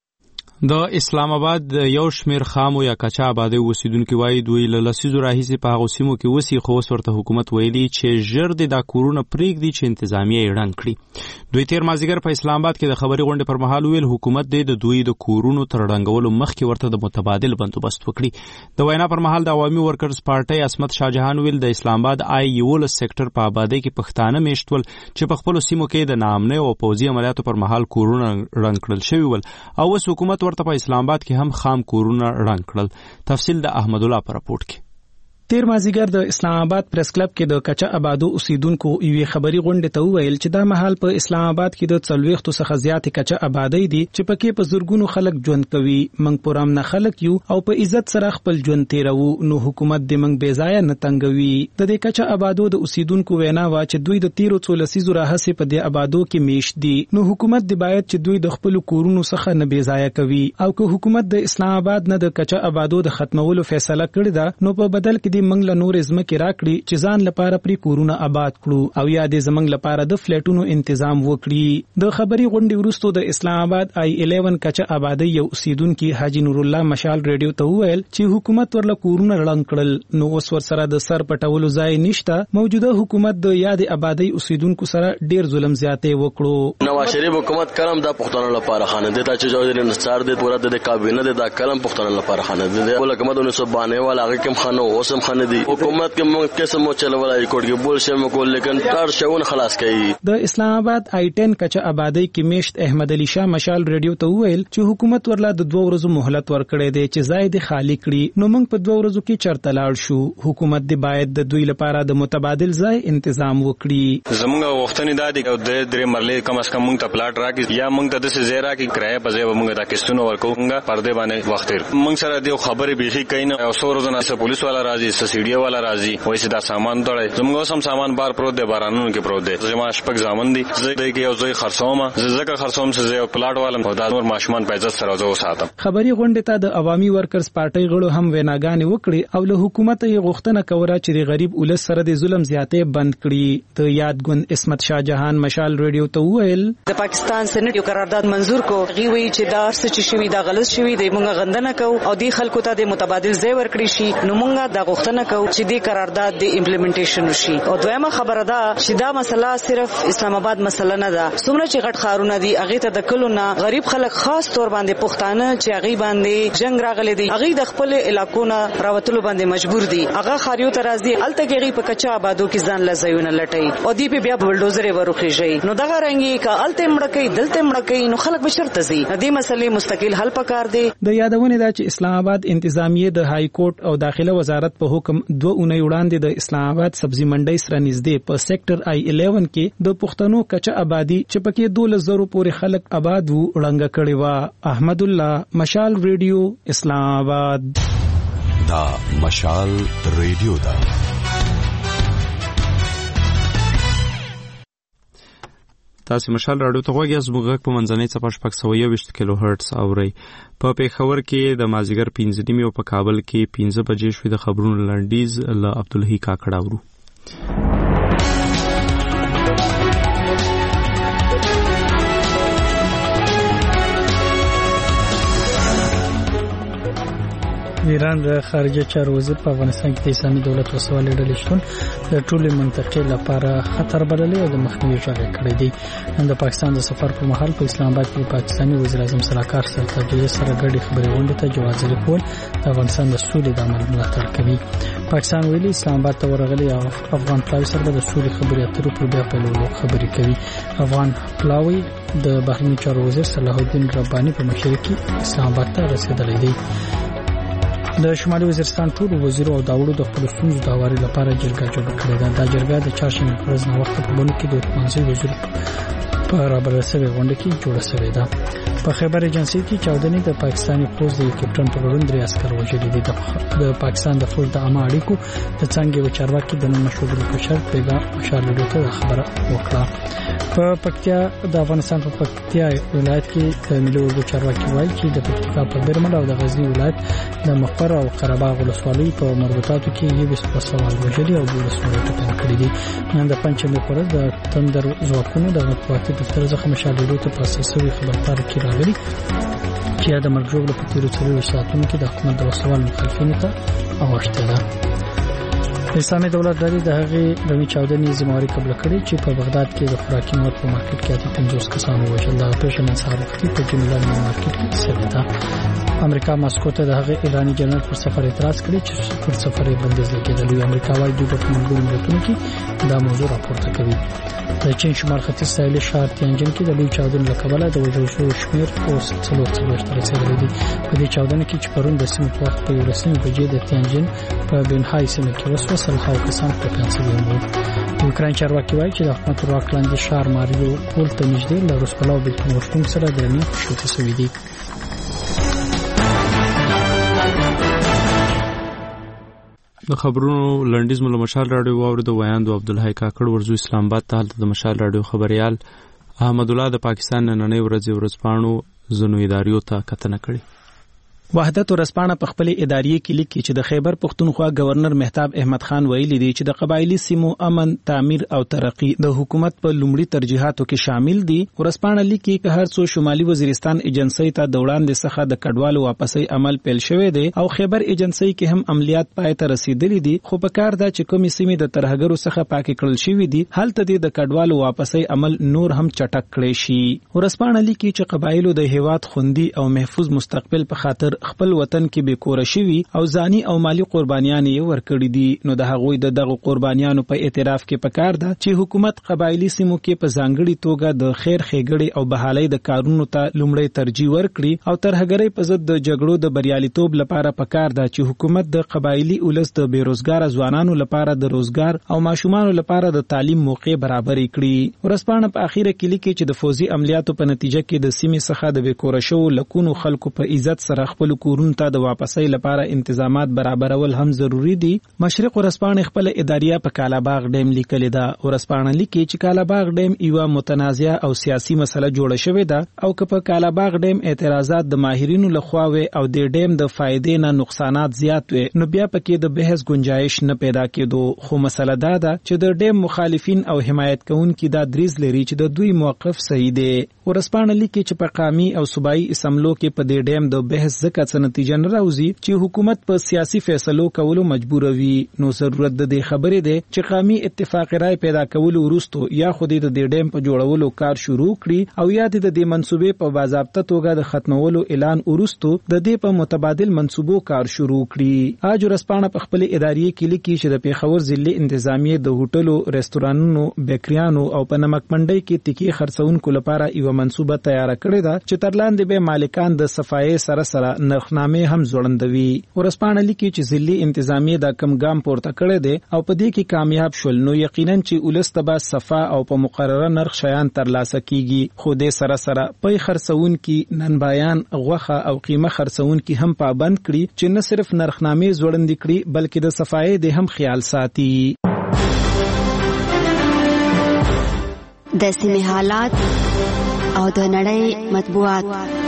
د اسلام آباد یو شمیر خامو یا کچا آبادی اوسیدونکو وایي دوی له لسیزو راهیسې په هغو سیمو کې اوسي، خو اوس ورته حکومت ویلي چې ژر د دا کورونه پرېږدي چې انتظامیه یې ړنګ کړي. دوی تیر مازدیګر په اسلام آباد کې د خبري غونډې پر مهال ویل حکومت د دوی د کورونو تر ړنګولو مخکې ورته د متبادل بندوبست وکړي. د وینا پر مهال د عوامي ورکرز پارټۍ عصمت شاهجهان ویل د اسلام آباد آی 11 سېکټر په آبادی کې پښتانه میشتول چې په خپل سیمو کې د ناامنۍ او پوځي عملیاتو پر مهال کورونه ړنګ کړل شوي ول او اوس حکومت ورته په اسلام آباد هم خام کورونه ړنګ کړل. تفصیل د احمد الله پر راپورټ کې. تیر مازیګر د اسلام آباد پریس کلب کې د کچا آبادو اوسیدونکو یوې خبري غونډې ته وویل چې دا مهال په اسلام آباد کې د 40 څخه زیات کچا آبادی دي چې پکې په زورګونو خلک ژوند کوي. موږ پرام نه خلک یو او په عزت سره خپل ژوند تیرو، نو حکومت د موږ بې ځای نه تنګوي. د دې کچا آبادو د اوسیدونکو وینا وا چې دوی د تیرو 13 راهسه په دې آبادو کې میشت دي، نو حکومت دی باید چې دوی د خپل کورونو څخه نه بې ځای کوي. او که حکومت د اسلام آباد نه د کچا آبادو د ختمولو فیصله کړې ده، نو په بدل کې دی موږ له نور کې راکړي چې ځان لپاره پری کورونه آباد کړو او یا د زمنګ لپاره د فلیټونو تنظیم وکړي. د خبري غونډې وروسته د اسلام آباد آی 11 کچا آبادی یو اوسیدونکو حاجی نور الله مشال ریډیو ته وویل چې حکومت ورله کورونه ړنګ کړل، نو اوس ور سره د سر پټولو ځای نشته. موجوده حکومت د یاد آبادی اوسیدونکو سره ډیر ظلم زیاتې وکړو. نواز شریف حکومت کلم د پښتون لپاره خانه دي چې جوړ انصار دي پورا د کابینه د کلم پښتون لپاره خانه دي ولکه مدونه سبانه والا هغه کوم خانه اوسم خانه دي حکومت کې موږ کیسه مو چلولای کوټ کې بول شم کو لیکن تر شون خلاص کړي. د اسلام آباد آی 10 کچا آبادی کې میشت احمد علي شاه مشال ریډیو ته وویل چې حکومت ورلا د 2 ورځو مهلت ورکړې دی چې زائد خالی کړي، نو موږ په 2 ورځو کې چرته لاړ شو. حکومت دی باید د دوی لپاره د متبادل ځای تنظیم وکړي. زموږ وختونه د درې مرلې کم اس کم موږ ته پلاټ راکې یا موږ ته د زیرا کې کرایه په ځای موږ ته کیسونو ورکوږه پردې باندې وخت موږ سره د خبرې بيخي کین او سورزنه سره پولیس والا راځي سسیډي والا راځي وایي دا سامان ډړې زموږ سم سامان بار پروت دی بارانونو کې پروت دی. زما شپږ ځامن دي زه دې کې یو ځای خرڅوم زکه خرڅوم چې یو پلاټ والم او د نور ماشومان په عزت سره زو ساتم. خبري غونډه ته د عوامي ورکرز پارټۍ غړو هم ویناګانې وکړي او له حکومت یې غوښتنه کوله چې د غریب ولس سره د ظلم زیاتې بند کړي. د یادګوند عصمت شاهجهان مشال ریډیو ته وویل د پاکستان سېنات یو قرارداد منزور کو غوي چې دا ارڅ چې شوی دا غلط شوی دی موږ غندنه کو او دی خلکو ته د متبادل ځای ورکړي شي، نو موږ دا غوښتنه کو چې د قرارداد د امپلیمنټیشن وشي. او دویمه خبره ده چې دا مسله صرف اسلام آباد مسله نه ده، څومره چې غټ خارونه دي هغه ته د کلو نه غریب خلک خاص تور باندې پښتانه چې هغه باندې جنگ راغلي دي هغه د خپل علاقو نه راوتلو باندې مجبور دي، هغه خاریو ته راځي الته کې په کچا آبادو کې ځان لزیونه لټي او دی په بیا بلډوزر ورخیږي، نو دغه رنګي کا الته مړکې دلته مړکې نو خلک بشرته زی دې مسلې مستقل حل پکار دي. د یادونه ده چې اسلام آباد انتظامیه د های کورټ او داخله وزارت په حکم 2 اونۍ وړاندې د اسلام آباد سبزی منډۍ سره نږدې په سیکټر I11 کې د پښتنو کچه آبادی چې پکې 12,000 پورې خلک آباد وو ړنګه کړي وا. احمد الله، مشال ریډیو، اسلام آباد. دا مشال ریډیو دا. تاسو مشال رادیو ته غوږی زموږ په منځنۍ صفحه 621 کیلو هرتز اوري. په پیښور کې د مازیګر 5:30 او په کابل کې 5 بجې شوې. د خبرونو لنډیز له عبدالحی کاکړ اورو. ایران د خارجه چارو وزیر په افغانستان کې د اسلامي دولت وسوالې ډلې شتون د ټولې منطقې لپاره خطر بللی او د مخنیوي ژغ کړی دی. د پاکستان د سفر پر مهال په اسلام آباد کې پاکستاني وزیر اعظم سلاکار سردار جلیل سره ګډې خبرې غونډې ته جواز ورکول د افغانستان د سولې د عمل ملاتړ کوي. پاکستان ویلي اسلام آباد ته ورغلي افغان پلاوی سره د سولې خبرې اترو پر بیا پیلولو خبرې کوي. افغان پلاوی د بهرنی چارو وزیر صلاح الدین رباني په مشرۍ کې اسلام آباد ته رسیدلی دی. د شمالي وزیرستان ټول وزیرو او داوړو د خپل ستونزو د هواري لپاره جرګه جوړه کړې ده. دا جرګه د چهارشنبه په ورځ نه وخت په بڼو کې د حکومتي وزیر په رابطه سره غونډه کې جوړه شوې ده. په خیبر ایجنسی کې چاودنې د پاکستاني فوج د کپټن په ګډون 3 عسكر وژلي دي. د پاکستان د فوج د عامه اړیکو د څنګه وچارواکي د نن مشهور کشر پیغا مشال ډوته خبره وکړه. په پکتیا د افغانستان په پکتیا ولایت کې د ملي اردو چارواکي وایي چې د پکتیا په برمل او د غزنی ولایت د مقر او قرهباغ ولسوالۍ په مربوطاتو کې یو سپسوال وژلي او 2 ولسوالۍ ټپيان کړي دي. نن د پنځمې پر ورځ د تندر ځواکونو د مطبوعاتي دفتر څخه مشال ډوته په اساسي خبرتار کې راغلي چې د مرګ جوړ په تیرو 4 ساعتونو کې د حکومت د وسوال مخالفینو ته اوښته ده. اسلامي دولت ډلې د هغې د چاودنې ذمہواري قبول کړې چې په بغداد کې د خوراکي مواد په مارکیټ کې 50 کسان وژل. دا پیښه نن سهار وختي په جمیله مارکیټ کې شوې ده. امریکا ماسکو ته د هغې ایرانی جنرال پر سفر اعتراض کړی چې پر سفر یې بندیز لګېدلی. امریکا وايي دوی په ملګرو ملتونو کې دا موضوع راپورته کوي. د چین شمال ختیځ ساحلي ښار تیانجن کې د لوی چاودنې له کبله د وژل شویو شمېر اوس 44 ته رسېدلی دی. په دې چاودنه کې چې پرون د سیمې په وخت په 11 بجې د تیانجن په بینهای سیمه کې وسوه 100 کسان ټپیان شوي وو. د اوکراین چارواکي وایي چې د حکومت واک لاندې ښار ماریو پول ته نږدې له روسپلا او بېلتون غوښتونکو سره درنې شوتې شوي دي. د خبرونو لنډیز مله مشال رادیو واوري د ویاندو عبدالحی کاکړ ورزو اسلام آباد ته هلته د مشال رادیو خبريال احمد الله د پاکستان نننۍ ورځپاڼو زنو اداریو ته کتنه کړې. وحدت ورځپاڼه په خپل اداریه کې لیکي چې د خیبر پښتونخوا گورنر مهتاب احمد خان ویلي دی چې د قبایلی سیمو امن، تعمیر او ترقی د حکومت په لومړي ترجیحاتو کې شامل دي. ورځپاڼه لیکي چې هر څو شمالي وزیرستان ایجنسی ته د وړاندې څخه د کډوالو واپسي عمل پیل شوی دی او خیبر ایجنسی کې هم عملیات پای ته رسیدلي دي، خو په کار ده چې کومې سیمې د ترهګرو څخه پاکې کړل شوې دي هلته د کډوالو واپسي عمل نور هم چټک کړي شي. ورځپاڼه لیکي چې قبایلو د هیواد خوندي او محفوظ مستقبل په خاطر خپل وطن کې به کور شوي او ځاني او مالی قربانیان یې ورکړي دي. نو د هغوی د دغه قربانیانو په اعتراف کې پکار ده چې حکومت قبایلی سیمو کې په ځانګړي توګه د خیر ښېګړې او بحالۍ د کارونو ته لومړی ترجیح ورکړي او ترهګرۍ په ضد د جګړو د بریالیتوب لپاره پکار ده چې حکومت د قبایلی اولس د بیروزګار ځوانانو لپاره د روزګار او ماشومانو لپاره د تعلیم موقع برابر کړي. ورځپاڼه په اخیره کې لیکي چې د فوزي عملیاتو په نتیجه کې د سیمې څخه د بیکوره شوو لکونو خلکو په عزت سره خپل کورونو ته د واپسۍ لپاره انتظامات برابرول هم ضروری دي. مشرق ورځپاڼه خپل اداریه په کالاباغ ډیم لیکلې ده. ورځپاڼه لیکي چې کالاباغ ډیم یو متنازعه او سیاسي مسله جوړه شوې ده او که په کالاباغ ډیم اعتراضات د ماهرینو لخوا وي او د ډیم د فائدې نه نقصانات زیات وي نو بیا پکې د بحث گنجائش نه پیدا کېدو. خو مسله دا ده چې د ډیم مخالفین او حمایت کوونکي دا دریز لري چې د دوی موقف صحیح دی. ورځپاڼه لیکي چې په قومي او صوبایي اسمبلو کې په دې ډیم د بحث ځکه څه نتیجه نه راوځي چې حکومت په سیاسي فیصلو کولو مجبور وي. نو ضرورت د دې خبرې ده چې قومي اتفاق رائے پیدا کولو وروسته یا خو د دې ډیم په جوړولو کار شروع کړي او یا د دې منصوبې په باضابطه توګه د ختمولو اعلان وروسته د دې په متبادل منصوبو کار شروع کړي. اج ورځپاڼه په خپل اداریه کې لیکي چې د پیښور ضلع انتظامیه د هوټلو، رستورانونو، بیکریانو او په نمک منډۍ کې تکی خرڅونکو لپاره یو منصوبه تیار کړې ده چې تر لاندې به مالکان د صفایي سره نرخنامې هم ځوړندوي. ورځپاڼه لیکي چې ځلي انتظامیه دا کم ګام پورته کړی دی او په دې کې کامیاب شول نو یقینا چې ولس ته به صفا او په مقرره نرخ شیان ترلاسه کیږي. خو دې سره پي خرڅونکي ننبایان غوښه او قیمه خرڅونکي هم پابند کړي چې نه صرف نرخنامې ځوړندې کړي بلکې د صفای د هم خیال ساتي. د سیمې حالات او د نړۍ مطبوعات.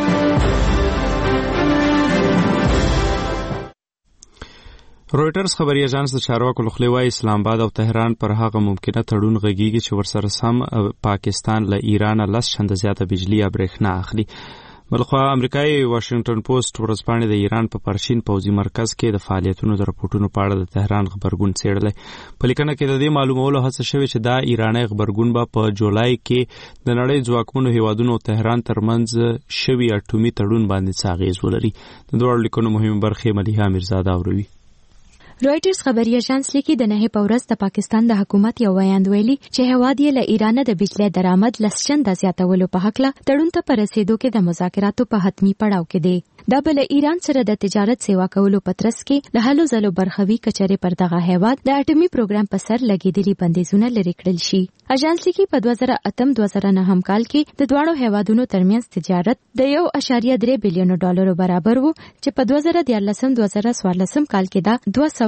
رويټرز خبري اژانس د چارواکو لخوا وايي اسلام آباد او تهران پر هغه ممکنه تړون غږیږي چې ورسره سم پاکستان له ایران 10 چنده زیاته بجلی او برېښنا اخلي. بلخوا امریکایي واشنگټن پوسټ ورځپاڼه د ایران په پرچین پوځي مرکز کې د فعالیتونو د راپورټونو په اړه د تهران خبرګون څېړلی. په لیکنه کې د دې معلومولو هڅه شوې چې دا ایرانی خبرګون به په جولای کې د نړۍ ځواکمنو هیوادونو او تهران ترمنځ شوي اټومي تړون باندې څه اغېز ولري. د دواړو لیکنو مهمه برخې ملیحه میرزاده اوروي. رويټرز خبري اژانس لیکي د نه په ورځ د پاکستان د حکومت یو بیان ویلي چې هواد یې له ایران د بجلی درآمد 10 چنده زیاتولو په حق له تړون ته پر رسیدو کې د مذاکراتو په حتمی پړاو کې دی. دا بل ایران سره د تجارت سیوا کولو پترس کې له هلو زلو برخوي کچره پر دغه هیواد د اټومي پروګرام په سر لګیدلي بندیزونه لري کړل شي. اژانس لیکي په 2008-2009 کال کې د دواړو هیوادونو ترمنځ تجارت د 1.3 بلین ډالرو برابر وو چې په 2014-2014 کال کې دا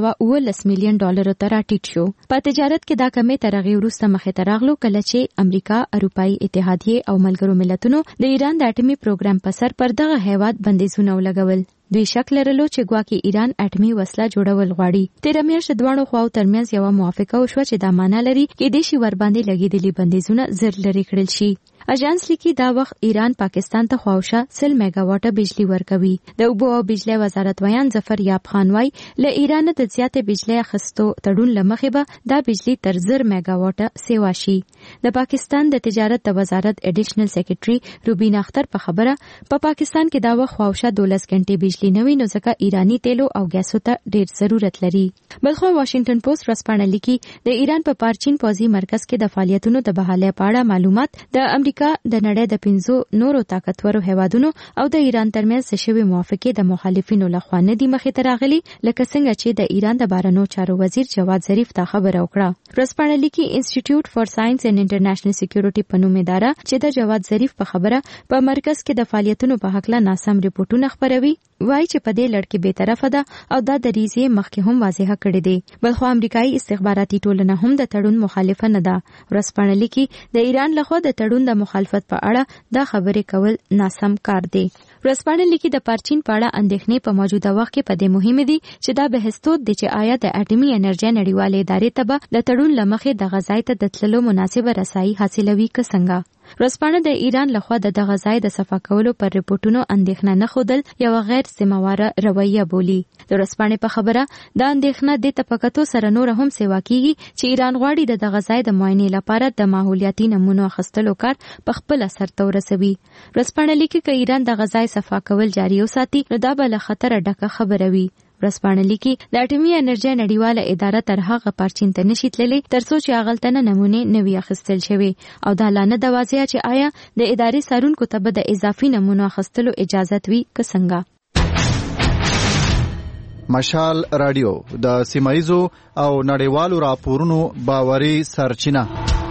219 میلیون ډالرو ته راټیټ شو. په تجارت کې دا کمې تر هغې وروسته مخې ته راغلو کله چې امریکا، اروپایي اتحادیه او ملګرو ملتونو د ایران د اټومي پروګرام په سر پر دغه هیواد بندیزونه ولګول. دوی شک لرلو چې ګواکې ایران اټومي وسله جوړول غواړي. تیر میاشت دواړو خواو ترمنځ یو موافقه وشوه چې دا معنا لري کې د شي ور باندې لګیدلي بندیزونه زر لري کړل شي. اژانس لیکي دا وخت ایران پاکستان ته خواوشه 100 میگاواټه بجلی ورکوي. د اوبو او بجلی وزارت ویان ظفر یاب خان وای له ایران د زیاته بجلی اخستو تړون لمخې به دا بجلی تر 0 میگاواټه سیوا شي. د پاکستان د تجارت د وزارت اډیشنل سیکریټري روبین اختر په خبره په پاکستان کې دا وخت خواوشه 12 غنټې بجلی نوي نو ځکه ایرانی تیلو او ګیسو ته ډیر ضرورت لري. بلخو واشنگټن پوسټ ورځپاڼه لیکي د ایران په پارچین پوځي مرکز کې د فعالیتونو د بحالۍ په اړه معلومات د امریکا د نړۍ د 5 نورو طاقتورو هیوادونو او د ایران ترمنځ شوی موافقه د مخالفینو لخوا نه دی مخې ته راغلي لکه څنګه چې د ایران د بهرنیو چارو وزیر جواد ظریف دا خبره وکړه. ورځپاڼه لیکي انسټیټیوټ فار ساينس اینڈ انټرنیشنل سکیورټي په نوم اداره چې د جواد ظریف په خبره په مرکز کې د فعالیتونو په حق له ناسم ریپورتونه خبروي. وایي چې په دې لړ کې به طرفه ده او دا د ریزې مخکې هم واضحه کړې دي. بلخو امریکایي استخباراتي ټولنه هم د تړون مخالفه نه ده. ورځپاڼه لیکي د ایران لخوا د تړون د مخالفت په اړه دا خبرې کول ناسم کار دی. ورځپاڼه لیکي د پارچین په اړه اندېښنې په موجوده وخت کې په دې مهمه دي چې دا بحث تود دي چې آیا د اټومي انرژي نړیوالې ادارې ته به د تړون لمخې د غځای ته د تللو مناسبه رسایي حاصلوي که څنګه. ورځپاڼه د ایران لخوا د دغه ځای د صفا کولو پر ریپورتونو اندېښنه نه ښودل یو غیر ذمہواره رویه بولی. د ورځپاڼې په خبره دا اندېښنه د تفکتو سره نور هم سیوا کیږي چې ایران غواړي د دغه ځای د معاینې لپاره د ماحولیاتي نمونو اخیستلو کار په خپل اثر ته ورسوي. ورځپاڼه لیکي چې ایران د غځای صفا کول جاري وساتي نو دا به له خطر ډکه خبره وي. ورځپاڼه لیکي د اټومي انرژي نړیواله اداره تر هغه پارچین ته نشي تللی ترڅو چې هغلته نمونه نوي اخیستل شوي او دا لا نه د واضحه چې آیا د ادارې سارونکو ته به د اضافي نمونو اخیستلو اجازه وي که څنګه. مشال رادیو د سیمایزو او نړیوالو راپورونو باوري سرچینه.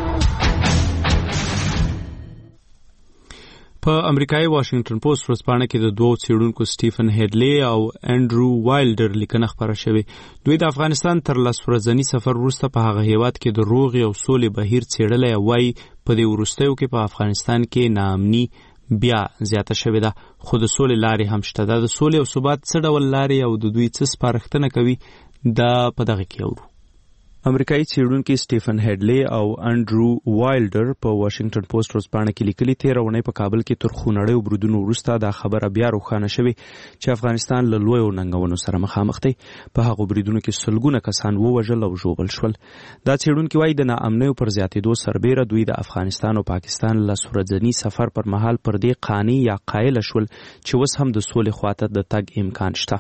په امریکایي واشنگټن پوسټ ورځپاڼه کې د دوو څېړونکو سټیفن هیډلی او انډرو وایلډر لیکنه خپره شوې. دوی د افغانستان تر 10 ورځني سفر وروسته په هغه هیواد کې د روغې او سولې بهیر څېړلی او وایي په دې وروستیو کې په افغانستان کې ناامني بیا زیاته شوې ده خو د سولې لارې هم شته. د سولې او ثبات څه ډول لارې او د دوی څه سپارښتنه کوي دا په دغه کې اورو. امریکایي څېړونکي سټیفن هیډلی او انډرو وایلډر په واشنگټن پوسټ ورځپاڼه کې لیکلي تېره اونۍ په کابل کې تر خونړیو بریدونو وروسته دا خبره بیا روښانه شوې چې افغانستان له لویو ننګونو سره مخامخ دی. په هغو بریدونو کې سلګونه کسان ووژل او ژوبل شول. دا څېړونکي وایي د ناامنیو پر زیاتېدو سربیره دوی د افغانستان او پاکستان 10 ورځني سفر پر مهال پر دې قانع یا قایل شول چې اوس هم د سولې خواته د تګ امکان شته.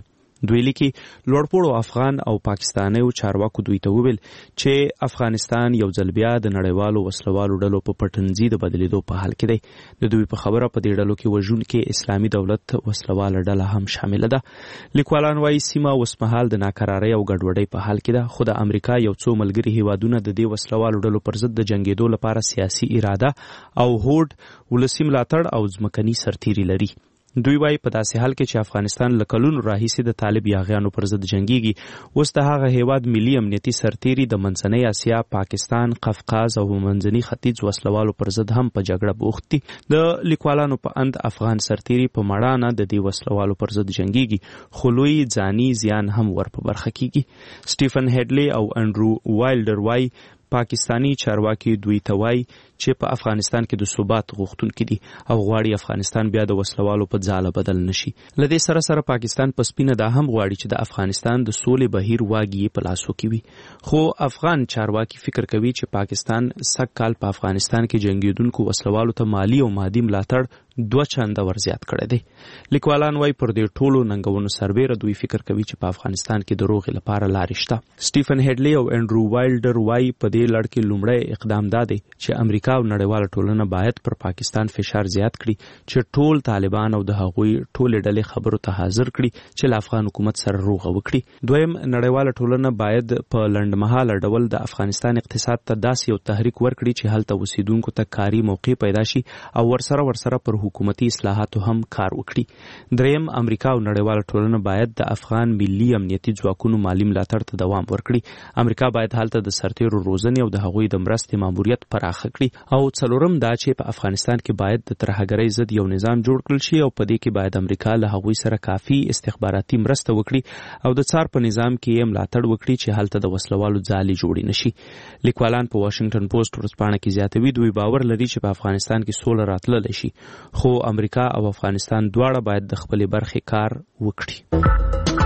دوی لیکي لوړپوړو افغان او پاکستانیو چارواکو دوی ته وویل چې افغانستان یو ځل بیا د نړیوالو وسلوالو ډلو په پټنځي د بدلیدو په حال کې دی. د دوی په خبره په دې ډلو کې وژونکي اسلامي دولت وسلواله ډله هم شامله ده. لیکوالان وایي سیمه اوسمهال د ناکرارۍ او ګډوډۍ په حال کې ده، خو د امریکا یو څو ملګري هیوادونه د دې وسلوالو ډلو پر ضد د جنګېدو لپاره سیاسي اراده او هوډ، ولسي ملاتړ او ځمکني سرتیري لري. دوی وایي په داسې حال کې چې افغانستان له کلونو راهیسې د طالب یاغیانو پر ضد جنګیږي، اوس د هغه هیواد ملي امنیتي سرتیري د منځنۍ اسیا، پاکستان، قفقاز او منځني ختیځ وسلوالو پر ضد هم په جګړه بوخت دي. د لیکوالانو په اند افغان سرتیري په مړانه د دې وسلوالو پر ضد جنګیږي، خو لوی ځاني زیان هم ور په برخه کیږي. سټیفن هیډلی او انډرو وایلډر وایي پاکستانی چارواکي دوی ته وایي چې په افغانستان کې د ثبات غوښتونکي دي او غواړي افغانستان بیا د وسلوالو په ځاله بدل نشي. له دې سره سره پاکستان په سپینه دا هم غواړي چې د افغانستان د سولې بهیر واګي په لاسو کې وي، خو افغان چارواکي فکر کوي چې پاکستان سږ کال په افغانستان کې جنګیدونکو وسلوالو ته مالی او مادي ملاتړ 2 چنده ورزیات کړی دی. لیکوالان وایي پر دې ټولو ننګونو سربیره دوی فکر کوي چې په افغانستان کې د روغې لپاره لارې شته. سټیفن هیډلی او انډرو وایلډر وایي په دې لړ کې لومړی اقدام دا دی چې امریکا او نړیواله ټولنه باید پر پاکستان فشار زیات کړي چې ټول طالبان او د هغوی ټولې ډلې خبرو ته حاضر کړي چې له افغان حکومت سره روغه وکړي. دویم، نړیواله ټولنه باید په لنډمهاله ډول د افغانستان اقتصاد ته داسې یو تحریک ورکړي چې هلته اوسیدونکو ته کاري موقع پیدا شي او ورسره پر حکومتي اصلاحاتو هم کار وکړي. دریم، امریکا او نړیواله ټولنه باید د افغان ملي امنیتي ځواکونو مالی ملاتړ ته دوام ورکړي. امریکا باید هلته د سرتیرو روزنې او د هغوی د مرستې ماموریت پراخه کړي. او څلورم دا چې په افغانستان کې باید د ترهګرۍ ضد یو نظام جوړ کړل شي او په دې کې باید امریکا له هغوی سره کافي استخباراتي مرسته وکړي او د څار په نظام کې یې ملاتړ وکړي چې هلته د وسلوالو ځالې جوړې نشي. لیکوالان په واشنگټن پوسټ ورځپاڼه کې زیاتوي دوی باور لري چې په افغانستان کې سوله راتللی شي، خو امریکا او افغانستان دواړه باید د خپلې برخې کار وکړي.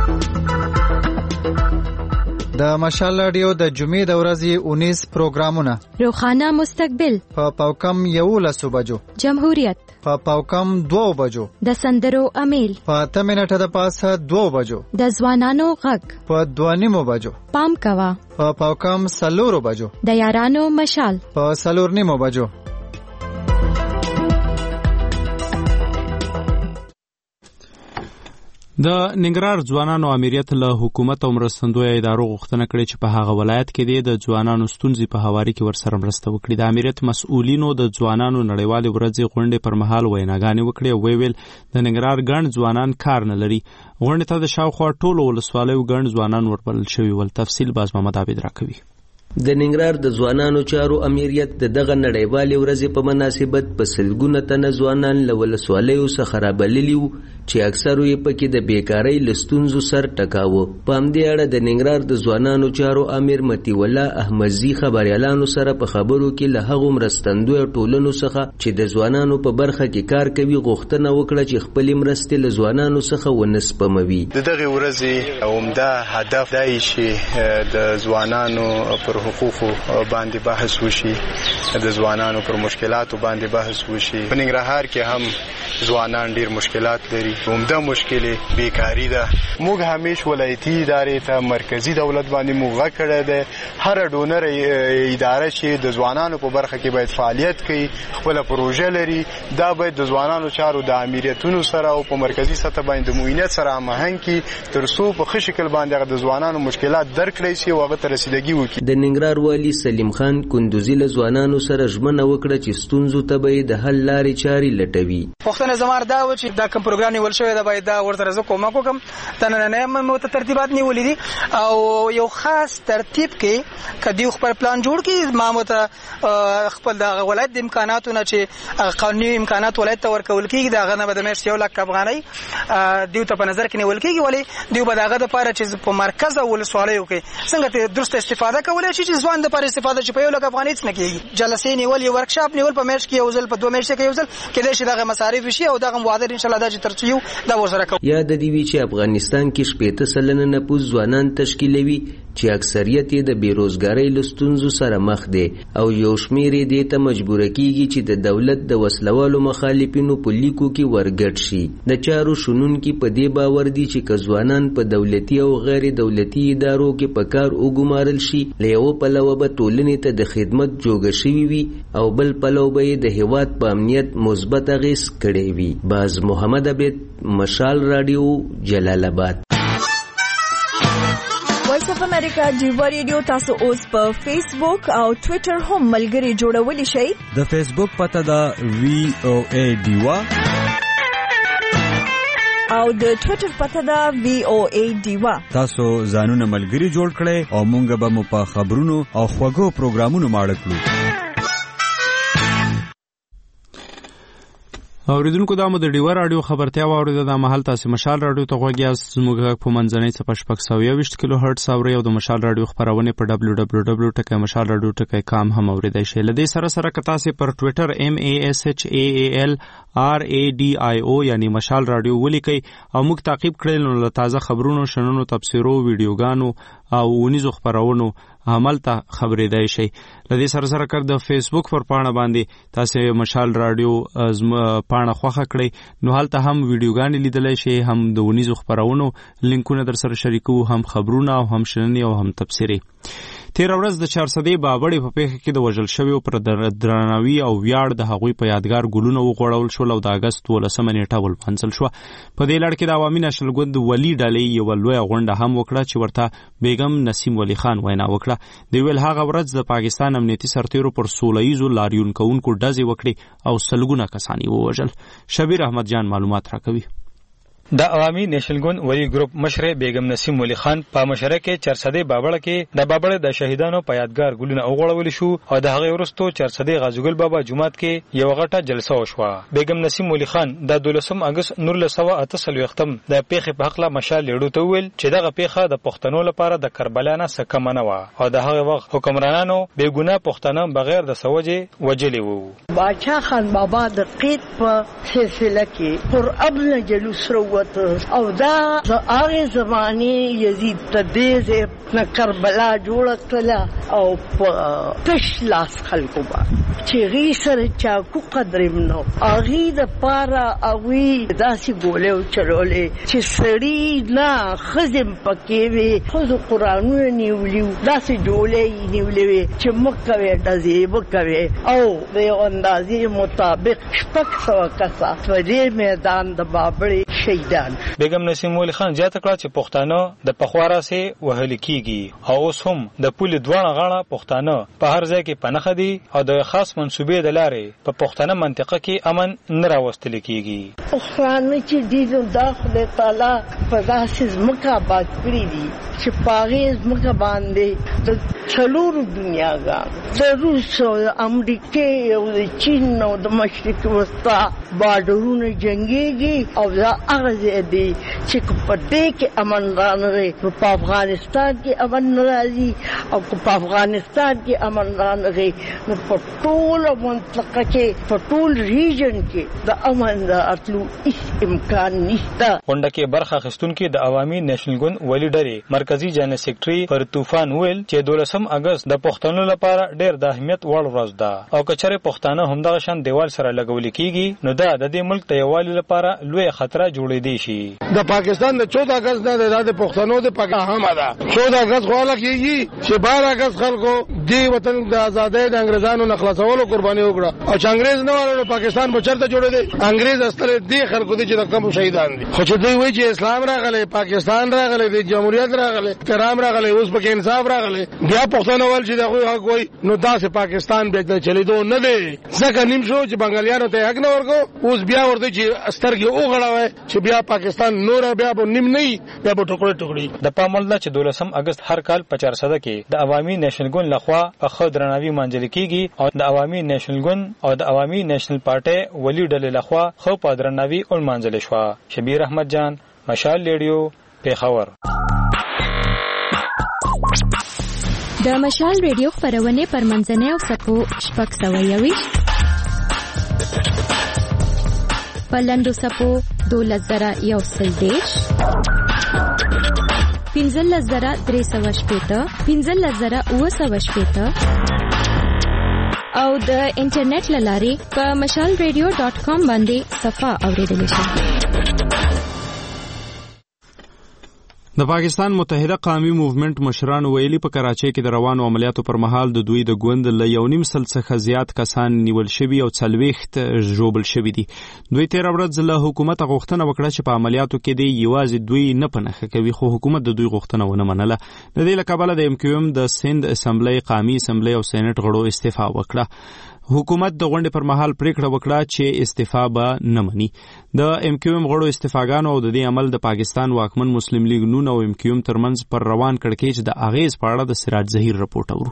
د مشال رادیو د جمعې د ورځې 19 پروګرامونه: روخانه مستقبل په پاوکم 11 بجو، جمهوریت په پاوکم 2 بجو، د سندرو امیل په 8 منټه د پاسه 2 بجو، د ځوانانو غږ په 2:30 بجو، پام کوا په پاوکم 4 بجو، د یارانو مشال په 4:30 بجو. د ننګرهار ځوانانو امریت له حکومت او مرستندویه ادارو غوښتنه کړې چې په هغه ولایت کې د ځوانانو ستونزې په هواري کې ورسره مرسته وکړي. د امریت مسؤلینو د ځوانانو نړیوالې ورځې غونډې پر مهال ویناګانې وکړې او ویل د ننګرهار ګڼ ځوانان کار نه لري. غونډې ته د شاوخوا ټولو ولسوالیو ګڼ ځوانان وربلل شوي ول. تفصیل باز محمد عابد راکوي. د ننګرهار د ځوانانو چارو امریت د دغه نړیوالې ورځې په مناسبت په سلګونه تنه ځوانان له ولسوالیو څخه رابللي وو چې اکثرو یې پکې د بیکارۍ له ستونزو سر ټکاوه. په همدې اړه د ننګرهار د ځوانانو چارو امیر مطیع الله احمدزي خبریالانو سره په خبرو کې له هغو مرستندویه ټولنو څخه چې د ځوانانو په برخه کې کار کوي غوښتنه وکړه چې خپلې مرستې له ځوانانو څخه ونه سپموي. د دغې ورځې عمده هدف دا یي چې د ځوانانو پر حقوقو باندې بحث وشي، د ځوانانو پر مشکلاتو باندې بحث وشي. په ننګرهار کې هم ځوانان ډیر مشکلات لري. عمده مشکل بیکاری ده. موږ همیشه ولایتي ادارې ته مرکزی دولت باندې موږ کړه ده هر ډونر اداره چې د ځوانانو په برخه کې باید فعالیت کوي، خپل پروژه لري، دا باید د ځوانانو چارو د امریتونو سره او په مرکزی سطح باندې د موینت سره هماهنګ کړي ترڅو په ښه شکل باندې د ځوانانو مشکلات درک کړي شي او هغه ته رسیدګي وکړي. د ننګرهار والی سلیم خان کندوزی له ځوانانو سره ژمنه وکړه چې ستونزو ته به د حل لارې چارې لټوي. پوښتنه زموږ دا و چې دا کوم پروګرام نیول شوی دا باید دا ورته زه کومک وکړم. دا نه مو ته ترتیبات نیولې دي او یو خاص ترتیب کې کدی خپل پلان جوړ کړي. ما مو ته خپل د ولایت د امکاناتو نه چې قانوني امکانات ولایت ته ورکول کیږي دا غنه به د میاشتې 1 لک افغانۍ دیو ته په نظر کې نیول کیږي، ولی دیو به داغه د پاره چې په مرکز او ولسوالیو کې څنګه ته درست استفاده کولای شي چې ځوان د پاره استفاده چې په 1 لک افغانۍ څخه کیږي. جلسې نیول، یو ورکشاپ نیول په میاشت کې یو ځل، په 2 میاشتې کې یو ځل کېدای شي دغه مصارف شي او دغه وعده ان شاء الله دا چې ترڅیو دا ورسره کوي. یا د دې وی چې افغانستان کې 70% نفوس ځوانان تشکیلوي چې اکثریت یې د بیروزګارۍ له ستونزو سره مخ دی او یو شمېر یې دې ته مجبور کیږي چې د دولت د وسلوالو مخالفینو په لیکو کې ورګډ شي. د چارو شنونکي په دې باور دي چې که ځوانان په دولتي او غیر دولتي ادارو کې په کار وګمارل شي، له یو پلوه به ټولنې ته د خدمت جوګه شوي وي او بل پلو به یې د هیواد په امنیت مثبت اغېز کړی وي. باز محمد عبید، مشال رادیو، جلال آباد. وایس اف امریکا جیبا ریډیو تاسو اوس په فیسبوک او ټوئیټر هم ملګري جوړولی شئ. د فیسبوک پته دا VOA ډیوا او د ټوئیټر پته دا VOA ډیوا. تاسو ځانونه ملګري جوړ کړئ او مونږ به مو په خبرونو او خوږو پروګرامونو ماړه کړو. اوریدونکو دا مو د ډیوا رادیو خبرتیا واوریده. د مهال تاسو مشال رادیو ته غوږی یاست. زموږ په منځنۍ څپه 620 کیلو هرتز اوري او د مشال رادیو خبرونه په www.mashalradio.com هم اوریدای شئ. لدې سره سره که تاسو پر ټوئیټر MASHALRADIO یعنی مشال رادیو ولیکئ او موږ تعقیب کړئ نو له تازه خبرونو، شننو، تبصرو، ویډیوګانو او ونیزو خبرونو عملته خبرېدای شي. لدې سره سره کړ د فیسبوک پر پاڼه باندې تاسو مشال رادیو پاڼه خوښه کړئ نو هلته هم ویډیوګانې لیدلای شئ، هم د ونیزو خبرونو لینکونه در سره شریکو، هم خبرونه او هم شننې او هم تبصرې. تیر ورځ د 400 بابړې په پیښه کې د وژل شویو پر درناوي او ویاړ د هغوی په یادګار ګلونه وغوړول شول او د اگست 12 نیټه ولمانځل شوه. په دې لړ کې د عوامي نېشنل ګوند ولي ډلې یوه لویه غونډه هم وکړه چې ورته بیگم نسیم ولی خان وینا وکړه. دوی ویل هغه ورځ د پاکستان امنیتي سرتیرو پر سوله ییزو لاریون کوونکو ډزې وکړې او سلګونه کسان یې ووژل. شبیر احمد جان معلومات راکوي. د عوامي نېشنل ګوند ولی ګروپ مشر بیگم نسیم ولی خان په مشره کې 400 بابړه کې د بابړه د شهیدانو په یادګار ګلونه وغوړول شو او د هغه ورستو 400 غازګل بابا جمعات کې یو غټه جلسه وشوه. بیگم نسیم ولی خان د 12 اگست 1948 د پیښې په حق لا مشال لیډو ته ویل چې دغه پیښه د پښتنو لپاره د کربلا نه سکه نه و او د هغه وخت حکمرانانو بیګونه پښتنه بغیر د سوجې وجلی وو. باچا خان بابا د قید په سلسله کې پر ابل جلوس او دا هغه زمانه یزید تدیز نه کربلا جوړ کړه او تش لاس خلکو با چې غي سره چاکو قدرم نو اغي د پارا اوی داسي ګولې چلولې چې سړی نه خزم پکې وي خو قرآنونه نیولیو داسي جوړې نیولې چې مکه دځي وکوي او د اندازې مطابق شپږ سو کسا په دې میدان د بابړې شهیدان. بیگم نسیم ولی خان زیاته کړه چې پښتانه د پخوارا سي وهل کیږي او اوس هم د پولې دوه غاړه پښتانه په هر ځای کې پنخه دي او د خاص منسوبې د لارې په پښتنه منطقه کې امن نه راوستل کیږي. پښتانه چې دې داخله تعالی په داسې مکه آباد کړی دي چې پاغیز مکه باندې د څلور دنیاګان د روس او امریکا او د چین او د مشرق وسطا بارډرونه جنگيږي او دا هغه دي چې په دې کې امن راغی په افغانستان کې امن راځي او په افغانستان کې امن راغی نو په ټول منطقه کې په ټول ریجن کې د امن راتلو هیڅ امکان نشته. غونډه کې برخه اخیستونکو د عوامي نېشنل ګوند ولی ډلې مرکزی جنرال سیکریټري پر طوفان ویل چې 12 اگست د پښتنو لپاره ډېر د اهمیت وړ ورځ ده او کچره پښتانه همدغه شان دیوال سره لګول کیږي نو دا د دې ملک د یووالي لپاره لوی خطر جوړې دي شي. د پاکستان د 14 اگست نه د پښتنو د پاکستان ده 14 اگست خواله کیږي چې 12 اگست خلکو دی وطن د آزادۍ د انګريزانو نه خلاصولو قرباني وکړه او چې انګريز نه ورته پاکستان په چرته جوړې دي انګريز اصل دی خلکو دي چې د کم شهیدان دي خو چې دوی وایي چې اسلام راغلی پاکستان راغلی د جمهوریت راغلی احترام راغلی اوس پکې انصاف راغلی بیا پښتنه ول چې دغه حق وای نو داسې پاکستان به چلیدو نه دی ځکه نیم شو چې بنگالیانو ته حق نه ورکو اوس بیا ورته چې سترګې وغړاوي چې بیا پاکستان نور بیا به نیم نه بیا به ټوکړي ټوکړي. د پامل نه چې 12 اگست هر کال په 400 کې د عوامي نېشنل ګوند لخوا په خو درناوي مانځل کیږي او د عوامي نېشنل ګوند او د عوامي نېشنل پارټي ولی ډلې لخوا خو په درناوي او مانځل شو. شبیر احمد جان، مشال ریډیو، پیښور. د مشال ریډیو خبرونه پر منځنۍ او سپو شپږ سویوي په لندو سپو 2001 سلدیش 15380 15980 او د انټرنیټ لارې په mashalradio.com باندې صفه اوریدل شي. د پاکستان متحده قومي موومېنټ مشرانو ویلي په کراچۍ کې د روانو عملیاتو پر مهال د دوی د ګوند له 1.5 سل څخه زیات کسان نیول شوي او 40 ژوبل شوي دي. دوی تیر ورځ له حکومت غوښتنه وکړه چې په عملیاتو کې دی یوازې دوی نه پنهخه کوي، خو حکومت د دوی غوښتنه ونه منله. د دې له کبله د MQM د سند اسمبلی، قومي اسمبلی او سېنات غړو استعفا وکړه. حکومت د غونډې پر مهال پریکړه وکړه چې استعفا به نه مني. د MQM غړو استعفاګانو او د دې عمل د پاکستان واکمن مسلم لیگ نون او MQM ترمنځ پر روان کړکېچ د اغیز په اړه د سراج ظهیر رپورټ اورو.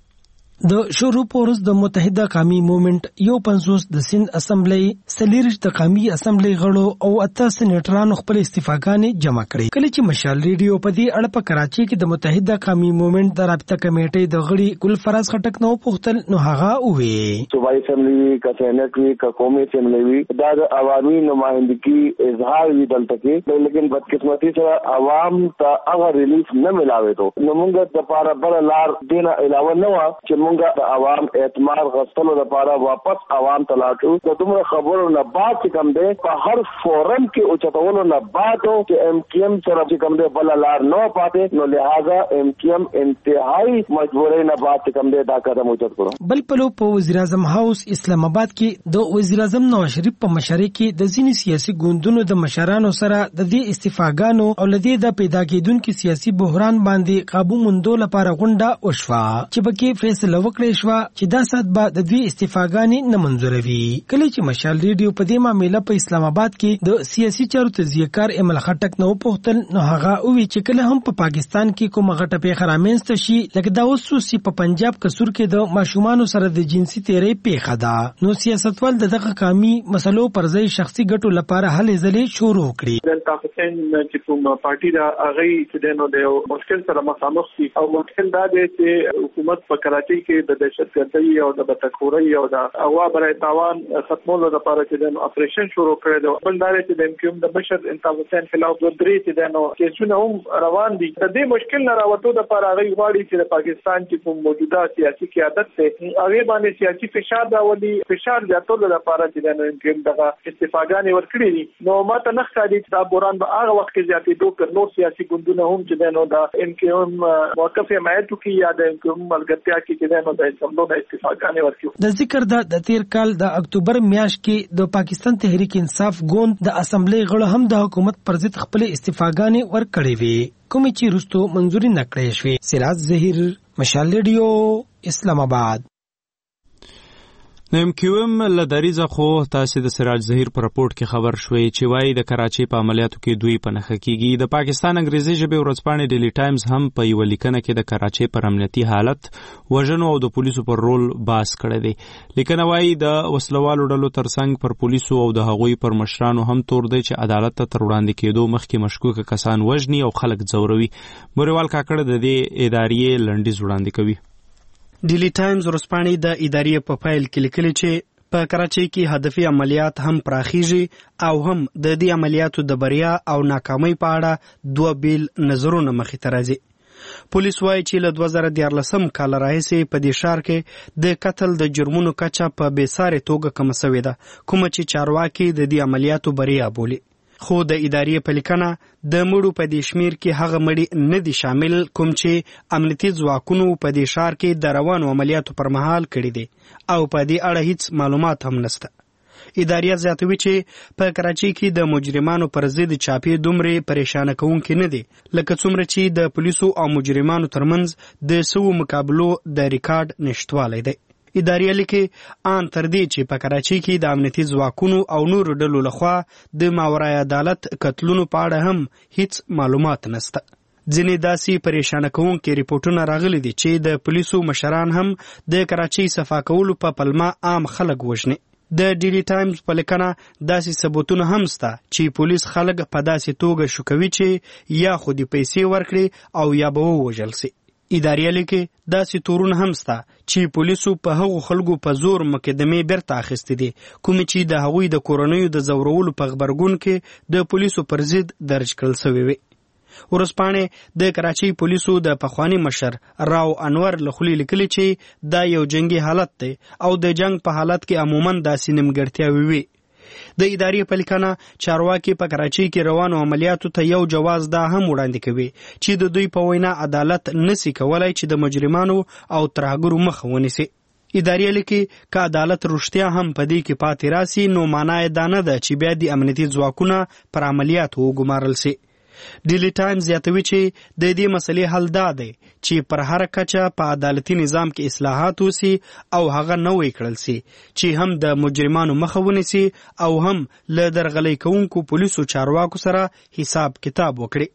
د شروع پورس د متحده قومي موومېنټ 50 د سند اسمبلی، 40 د قومي اسمبلی غړو او 8 سېنیټرانو خپل استعفاګانې جمع کړې. کله چې مشال ریډیو په دې اړه په کراچۍ کې د متحده قومي موومېنټ د رابطه کمیټې د غړي ګل فراز خټک نو پوښتل، نو هغه وې صوبایي اسمبلی کا سېنات وی کا قومي اسمبلی وی دا د عوامي نمائندګي اظهار وی دلته کې، لیکن بدقسمتي سره عوام ته هغه ریلیف نه ملاوي ته. نو موږ د پاره بل لار دینه علاوه نه و چې موږ د عوام اعتماد غوښتلو لپاره واپس عوام ته لاړو. د دومره خبرو نه بعد چې کوم دی په هر فورم کې اوچتولو نه بعد چې MQM سره چې کوم دی بل لار نه پاتې، نو لہذا MQM انتهایی مجبورۍ نه بعد چې کوم دی دا قدم اوچت کړو. بل پلو په وزیر اعظم هاوس اسلام آباد کې د وزیر اعظم نواز شریف په مشرۍ کې د ځینې سیاسي ګوندونو د مشرانو سره د دې استعفاګانو او لدې د پیدا کېدونکو سیاسي بحران باندې قابو موندو لپاره غونډه وشوه چې پکې فیصله وکړې شو چې دا سات به د دوی استعفاګانې نه منظوروي. کله چې مشال ریډیو په دې معاملې په اسلام آباد کې د سیاسي چارو تجزیه‌کار امل خټک نو پوښتل، نو هغه وی چې کله هم په پاکستان کې کوم غټه پیښه رامنځته شي لکه دا اوس په پنجاب قصور کې د ماشومان سره د جنسي تیرې پیښه ده، نو سیاستوال دغه قومي مسلو پر ځای شخصي ګټو لپاره هلې ځلې شروع کړي. دلته حسین چې کوم پارټي دا هغه چې دنو د مشکل سره مخامخ شي او مشکل دا دی چې حکومت په کراچۍ کې د دهشتګردۍ او د بدتخورۍ او د اغوا برای تاوان ختمولو لپاره چې دنو اپریشن شروع کړی دی. بل دا چې د MQM د بشر انتخاب حسین خلاف د درې چې دنو کیسونه هم روان دي. د دې مشکل نه راوته د لپاره هغه غواړي چې د پاکستان چې کوم موجوده سیاسي قیادت ته هغه باندې سیاسي فشار راولي، فشار زیاتولو لپاره چې دنو MQM دغه استعفاګانې ورکړي دي. نو ماته نه ښکاري چې دا بوران به هغه وخت کې زیاتېدو که نور سیاسي ګوندونه هم چې دنو د MQM موقف حمایت وکړي یا د MQM ملګرتیا کې چې دنو د اسمبلو د استعفاګانې ورکړي. د ذکر د تیر کال د اکتوبر میاشت کې د پاکستان تحریک انصاف ګوند د اسمبلی غړو هم د حکومت پر ضد خپل استعفاګانې ورکړې وې، کومې چې وروسته منځوري نه کړې شوې. سراج ظهیر، مشال ریډیو، اسلام آباد. د MQM له دریځه خو تاسو د سراج ظهیر په راپورټ کې خبر شوي چې وايي د کراچۍ په عملیاتو کې دوی پنهخه کیږي. د پاکستان انګریزي ژبې ورځپاڼې ډیلی ټایمز هم په یو لیکنه کې د کراچۍ پر امنیتي حالت، وژنو او د پولیسو پر رول باس کړی دی. لیکنه وايي د وسلوالو ډلو ترڅنګ پر پولیسو او د هغوی پر مشرانو هم تور دی چې عدالت ته تر وړاندې کېدو مخکې مشکوک کسان وژني او خلک ځوروي. مریوال کاکړ د دې ادارې لنډیز وړاندې کوي. ډیلی ټایمز ورځپاڼې د ادارې په فایل کې لیکلي چې په کراچۍ کې هدفي عملیات هم پراخیږي او هم د دې عملیاتو د بریا او ناکامۍ په اړه دوه بیل نظرونه مخې ته راځي. پولیس وایي چې له 2014 کال راهیسې په دې ښار کې د قتل د جرمونو کچه په بېسارې توګه کمه شوې ده، کومه چې چارواکي د دې عملیاتو بریا بولي. خو د ادارې په لیکنه د مړو په دې شمیر کې هغه مړي نه دي شامل کوم چې امنیتي ځواکونو په دې ښار کې د روانو عملیاتو پر مهال کړي دي او په دې اړه هیڅ معلومات هم نشته. ادارې زیاتوي چې په کراچۍ کې د مجرمانو پر ضد چاپې دومره پریشانه کوونکې نه دي لکه څومره چې د پولیسو او مجرمانو ترمنځ د سوو مقابلو د ریکارډ نشټوالی دی. ادارې لیکي ان تر دې چې په کراچۍ کې د امنیتي ځواکونو او نورو ډلو لخوا د ماورای عدالت قتلونو په اړه هم هیڅ معلومات نشته. ځینې داسې پریشانه کوونکي ریپورټونه راغلي دي چې د پولیسو مشران هم د کراچۍ صفا کولو په پلمه عام خلک وژني. د ډیلی ټایمز په لیکنه داسې ثبوتونه هم شته چې پولیس خلک په داسې توګه شکوي چې یا خو دې پیسې ورکړي او یا به ووژل شي. ادارې لیکي داسې تورونه هم شته چې پولیسو په هغو خلکو په زور مقدمې بیرته اخیستې دي کومې چې د هغوی د کورنیو د ځورولو په غبرګون کې د پولیسو پر ضد درج کړل شوې وي. ورسپانې د کراچۍ پولیسو د پخوانی مشر راو انور لخلی لیکلي چې دا یو جنگي حالت دی او د جنگ په حالت کې عموما داسې نیمګړتیاوې وي. د ادارې په لیکنه چارواکي په کراچۍ کې روانو عملیاتو ته یو جواز دا هم وړاندې کوي چې د دوی په وینا عدالت نسی کولای چې د مجرمانو او ترهګرو مخه ونیسي. ادارې لیکي که عدالت رښتیا هم په دې کې پاتې راسي نو معنا یې دا نه ده چې بیا د امنیتي ځواکونه پر عملیاتو وګمارل سي. ډیلی ټایمز زیاتوي چې د دې مسلې حل دا دی چې پر هر کچه په عدالتي نظام کې اصلاحات وسی او هغه نوې کړل سي چې هم د مجرمانو مخه ونیسي او هم له درغلۍ کوونکو پولیسو چارواکو سره حساب کتاب وکړي.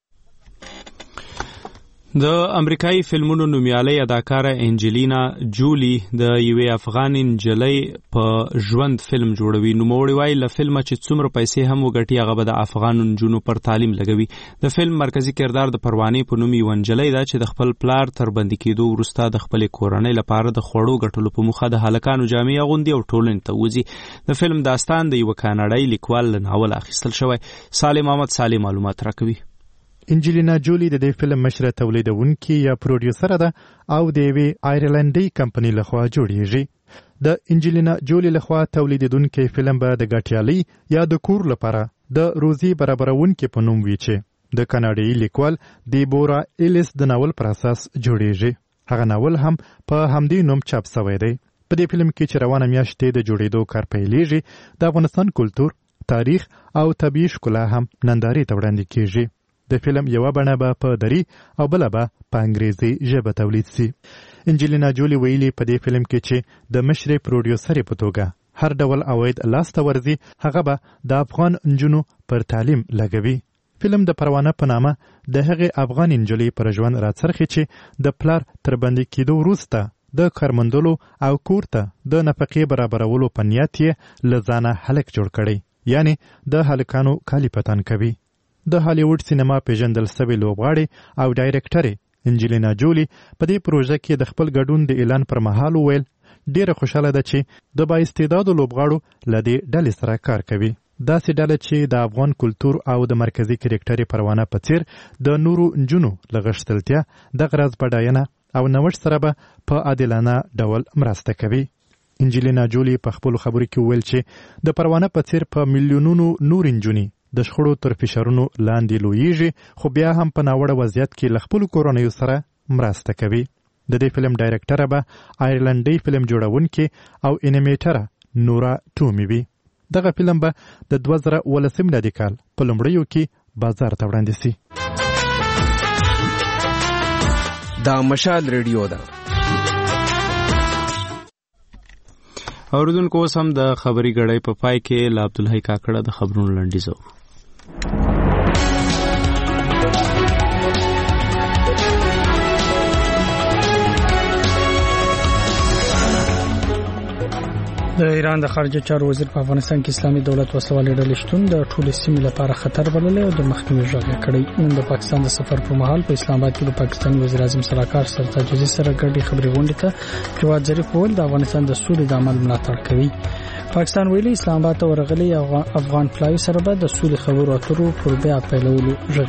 د امریکایي فلمونو نومیالۍ اداکاره انجلینا جولی د یوې افغان نجلۍ په ژوند فلم جوړوي. نوموړی وایي له فلمه چې څومره پیسې هم وګټي هغه به د افغان نجونو پر تعلیم لګوي. د فلم مرکزی کردار د پروانې په نوم یوه نجلۍ ده چې د خپل پلار تر بندي کېدو وروسته د خپلې کورنۍ لپاره د خوړو ګټلو په موخه د هلکانو جامې اغوندي او ټولنې ته وځي. د فلم داستان د یوه کاناډایي لیکوال له ناول اخیستل شوی. صالح محمد صالح معلومات راکوي. انجلینا جولی د دې فلم مشره تولیدونکې یا پروډیوسره ده او د یوې آیرلنډي کمپنۍ لخوا جوړیږي. د انجلینا جولی لخوا تولیدونکې فلم به د ګټیالۍ یا د کور لپاره د روزي برابرونکې په نوم وي چې د کاناډایي لیکوال دیبورا ایلیس د ناول پر اساس جوړیږي. هغه ناول هم په همدې نوم چاپ شوی دی. په دې فلم کې چې روانه میاشت د جوړېدو کار پیلېږي د افغانستان کلتور، تاریخ او طبیعي ښکلا هم نندارې ته وړاندې کیږي. د فلم یوه بڼه به په دری او بله به په انګریزي ژبه تولید سي. انجلینا جولی ویلي په دې فلم کې چې د مشرې پروډیوسرې په توګه هر ډول عواید لاسته ورځي هغه به د افغان نجونو پر تعلیم لګوي. فلم د پروانه په نامه د هغې افغان نجلۍ پر ژوند راڅرخي چې د پلار تر بندي کېدو وروسته د کارمندلو او کور ته د نفقې برابرولو په نیت یې له ځانه هلک جوړ کړی، یعنی د هلکانو کالي پتن کوي. د هالیوډ سینما پیژندل سوې لوبغاړې او ډایرکټرې انجلینا جولی په دې پروژه کې د خپل ګډون د اعلان پر مهال وویل ډیره خوشاله ده چې د بااستعدادو لوبغاړو له دې ډلې سره کار کوي. داسې ډله چې د افغان کلتور او د مرکزي کرکټرې پروانه په څیر د نورو نجونو له غښتلتیا دغه راز بډاینه او نوښت سره به په عادلانه ډول مرسته کوي. انجلینا جولی په خپلو خبرو کې وویل چې د پروانه په څیر په میلیونونو نور نجونې د شخړو تر فشارونو لاندې لویږي، خو بیا هم په ناوړه وضعیت کې له خپلو کورنیو سره مرسته کوي. د دې فلم ډایرکټره به آیرلنډي فلم جوړونکې او انیمیټره نورا ټومي وي. دغه فلم به د 2019 میلادي کال په لومړیو کې بازار ته وړاندې سي. دا مشال ریډیو ده. اوریدونکو اوس هم د خبري غړۍ په پای کې له عبدالحی کاکړه د خبرونو لنډیز اورو. د ایران د خارجه چارو وزیر په افغانستان کې اسلامي دولت وسوالې ډلې شتون د ټولو سیمې لپاره خطر بللی او د مخنیوي ژغ کړی. نن د پاکستان د سفر پر مهال په اسلام آباد کې د پاکستان وزیر اعظم سلاکار سرتاج عزیز سره ګډې خبرې غونډې ته جواد ظریف وویل د افغانستان د سولې د عمل ملاتړ کوي. پاکستان ویلي اسلام آباد ته ورغلي افغان پلاوی سره به د سولې خبرو اترو پر بیا پیلولو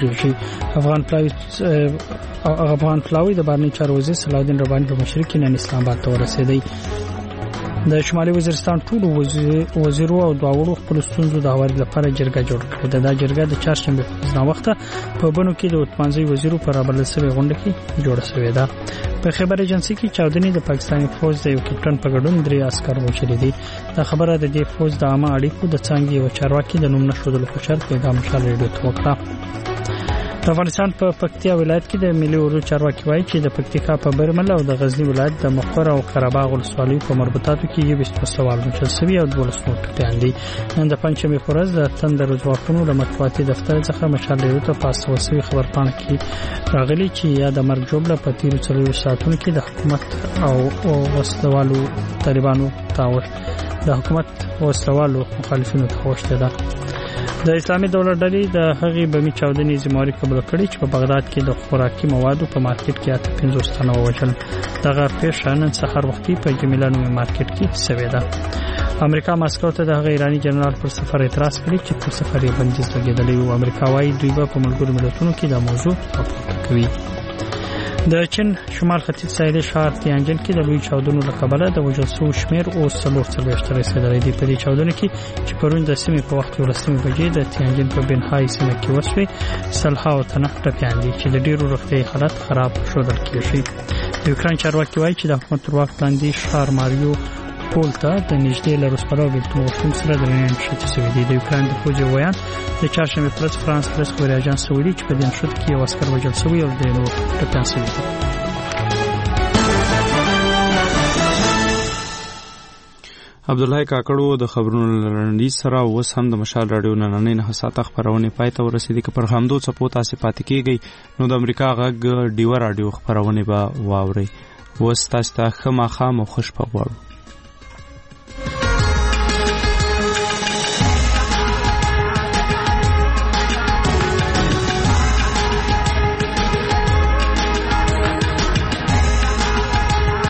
ژغېږي. افغان پلاوی د بهرنی چارو وزیر صلاح الدین رباني په مشرۍ کې نن اسلام آباد ته ورسېدی. د شمالي وزیرستان ټولو وزیرو او دواړو خپل ستونزو د هواري لپاره جرګه جوړ کړې ده. دا جرګه د چهارشنبه په ځنا وخت په بنو کې د اتمانځي وزیرو پر رابطه سره غونډه کې جوړه شوې ده. په خبر ایجنسی کې چاودنې د پاکستاني فوج د یو کپټن په ګډون 3 عسكر وژل دي. دا خبره د دې فوج د عامه اړیکو د څنګه یو چارواکي د نوم نشودلو په شرط پیغام مشال ریډیو ته وکړه. د افغانستان په پکتیا ولایت کې د ملي اردو چارواکي وایي چې د پکتیکا په برمل او د غزنی ولایت د مقر او قرهباغ ولسوالیو په مربوطاتو کې یو بشپړ سوال مچل شوی او 12 ټپیان دي. نن د پنځمې پورز د تندر ځواکونو د مطبوعاتي دفتر څخه مشال ریډیو ته پاسو وسوي خبرپاڼه کې راغلي چې یا د مرګ جوړه په تیرو 4 ساعتونو کې د حکومت او وسلوالو طالبانو تاوش د حکومت وسلوالو مخالفینو تاوشته ده. د اسلامي دولت ډلې د هغې بمي چاودنې ذمہواري قبول کړې چې په بغداد کې د خوراکي موادو په مارکیټ کې 50 تنه ووژل. دغه پیښه نن سهار وختي په جمیله نومي مارکیټ کې شوې ده. امریکا ماسکو ته د ایرانی جنرال پر سفر اعتراض کړی چې پر سفر یې بندیز لګیدلی او امریکا وايي دوی به په ملګرو ملتونو کې د موضوع راپورته کوي. د چین شمال ختیځ ساحلي ښار تیانجن کې د لوی چاودنو له کبله د وژل شوو شمېر اوس 44 ته رسېدلی دی. په دې چاودنه کې چې پرون د سیمې په وخت 11 بجې د تیانجن په بنهای سیمه کې وشوې، سلهاو تنه ټپیان دي چې د ډېرو روغتیایي حالت خراب ښودل کېږي. د یوکران چارواکي وایي چې د حکومت تر واک لاندې ښار ماریو پول ته د نږدې له روسپالو بیلتون غوښتونکو سره د نښتې شوي دي. د یوکران د پوځ ویان د چهارشنبې په ورځ فرانس پریس خبري اژانس ویلي چې په دې نښته کې یو عسکر وژل شوی او درې نور ټپیان شوي دي. عبدالله کاکړو د خبرونو لړندې سره اوس هم د مشال رادیو نننۍ 9 ساعته خبرونه پای ته ورسېدې که پر همدو څپو تاسې پاتې کېږئ نو د امریکا غږ ډیوه رادیو خبرونه به واورئ. اوس تاسو ته ښه ماښام او ښه شپه غواړو.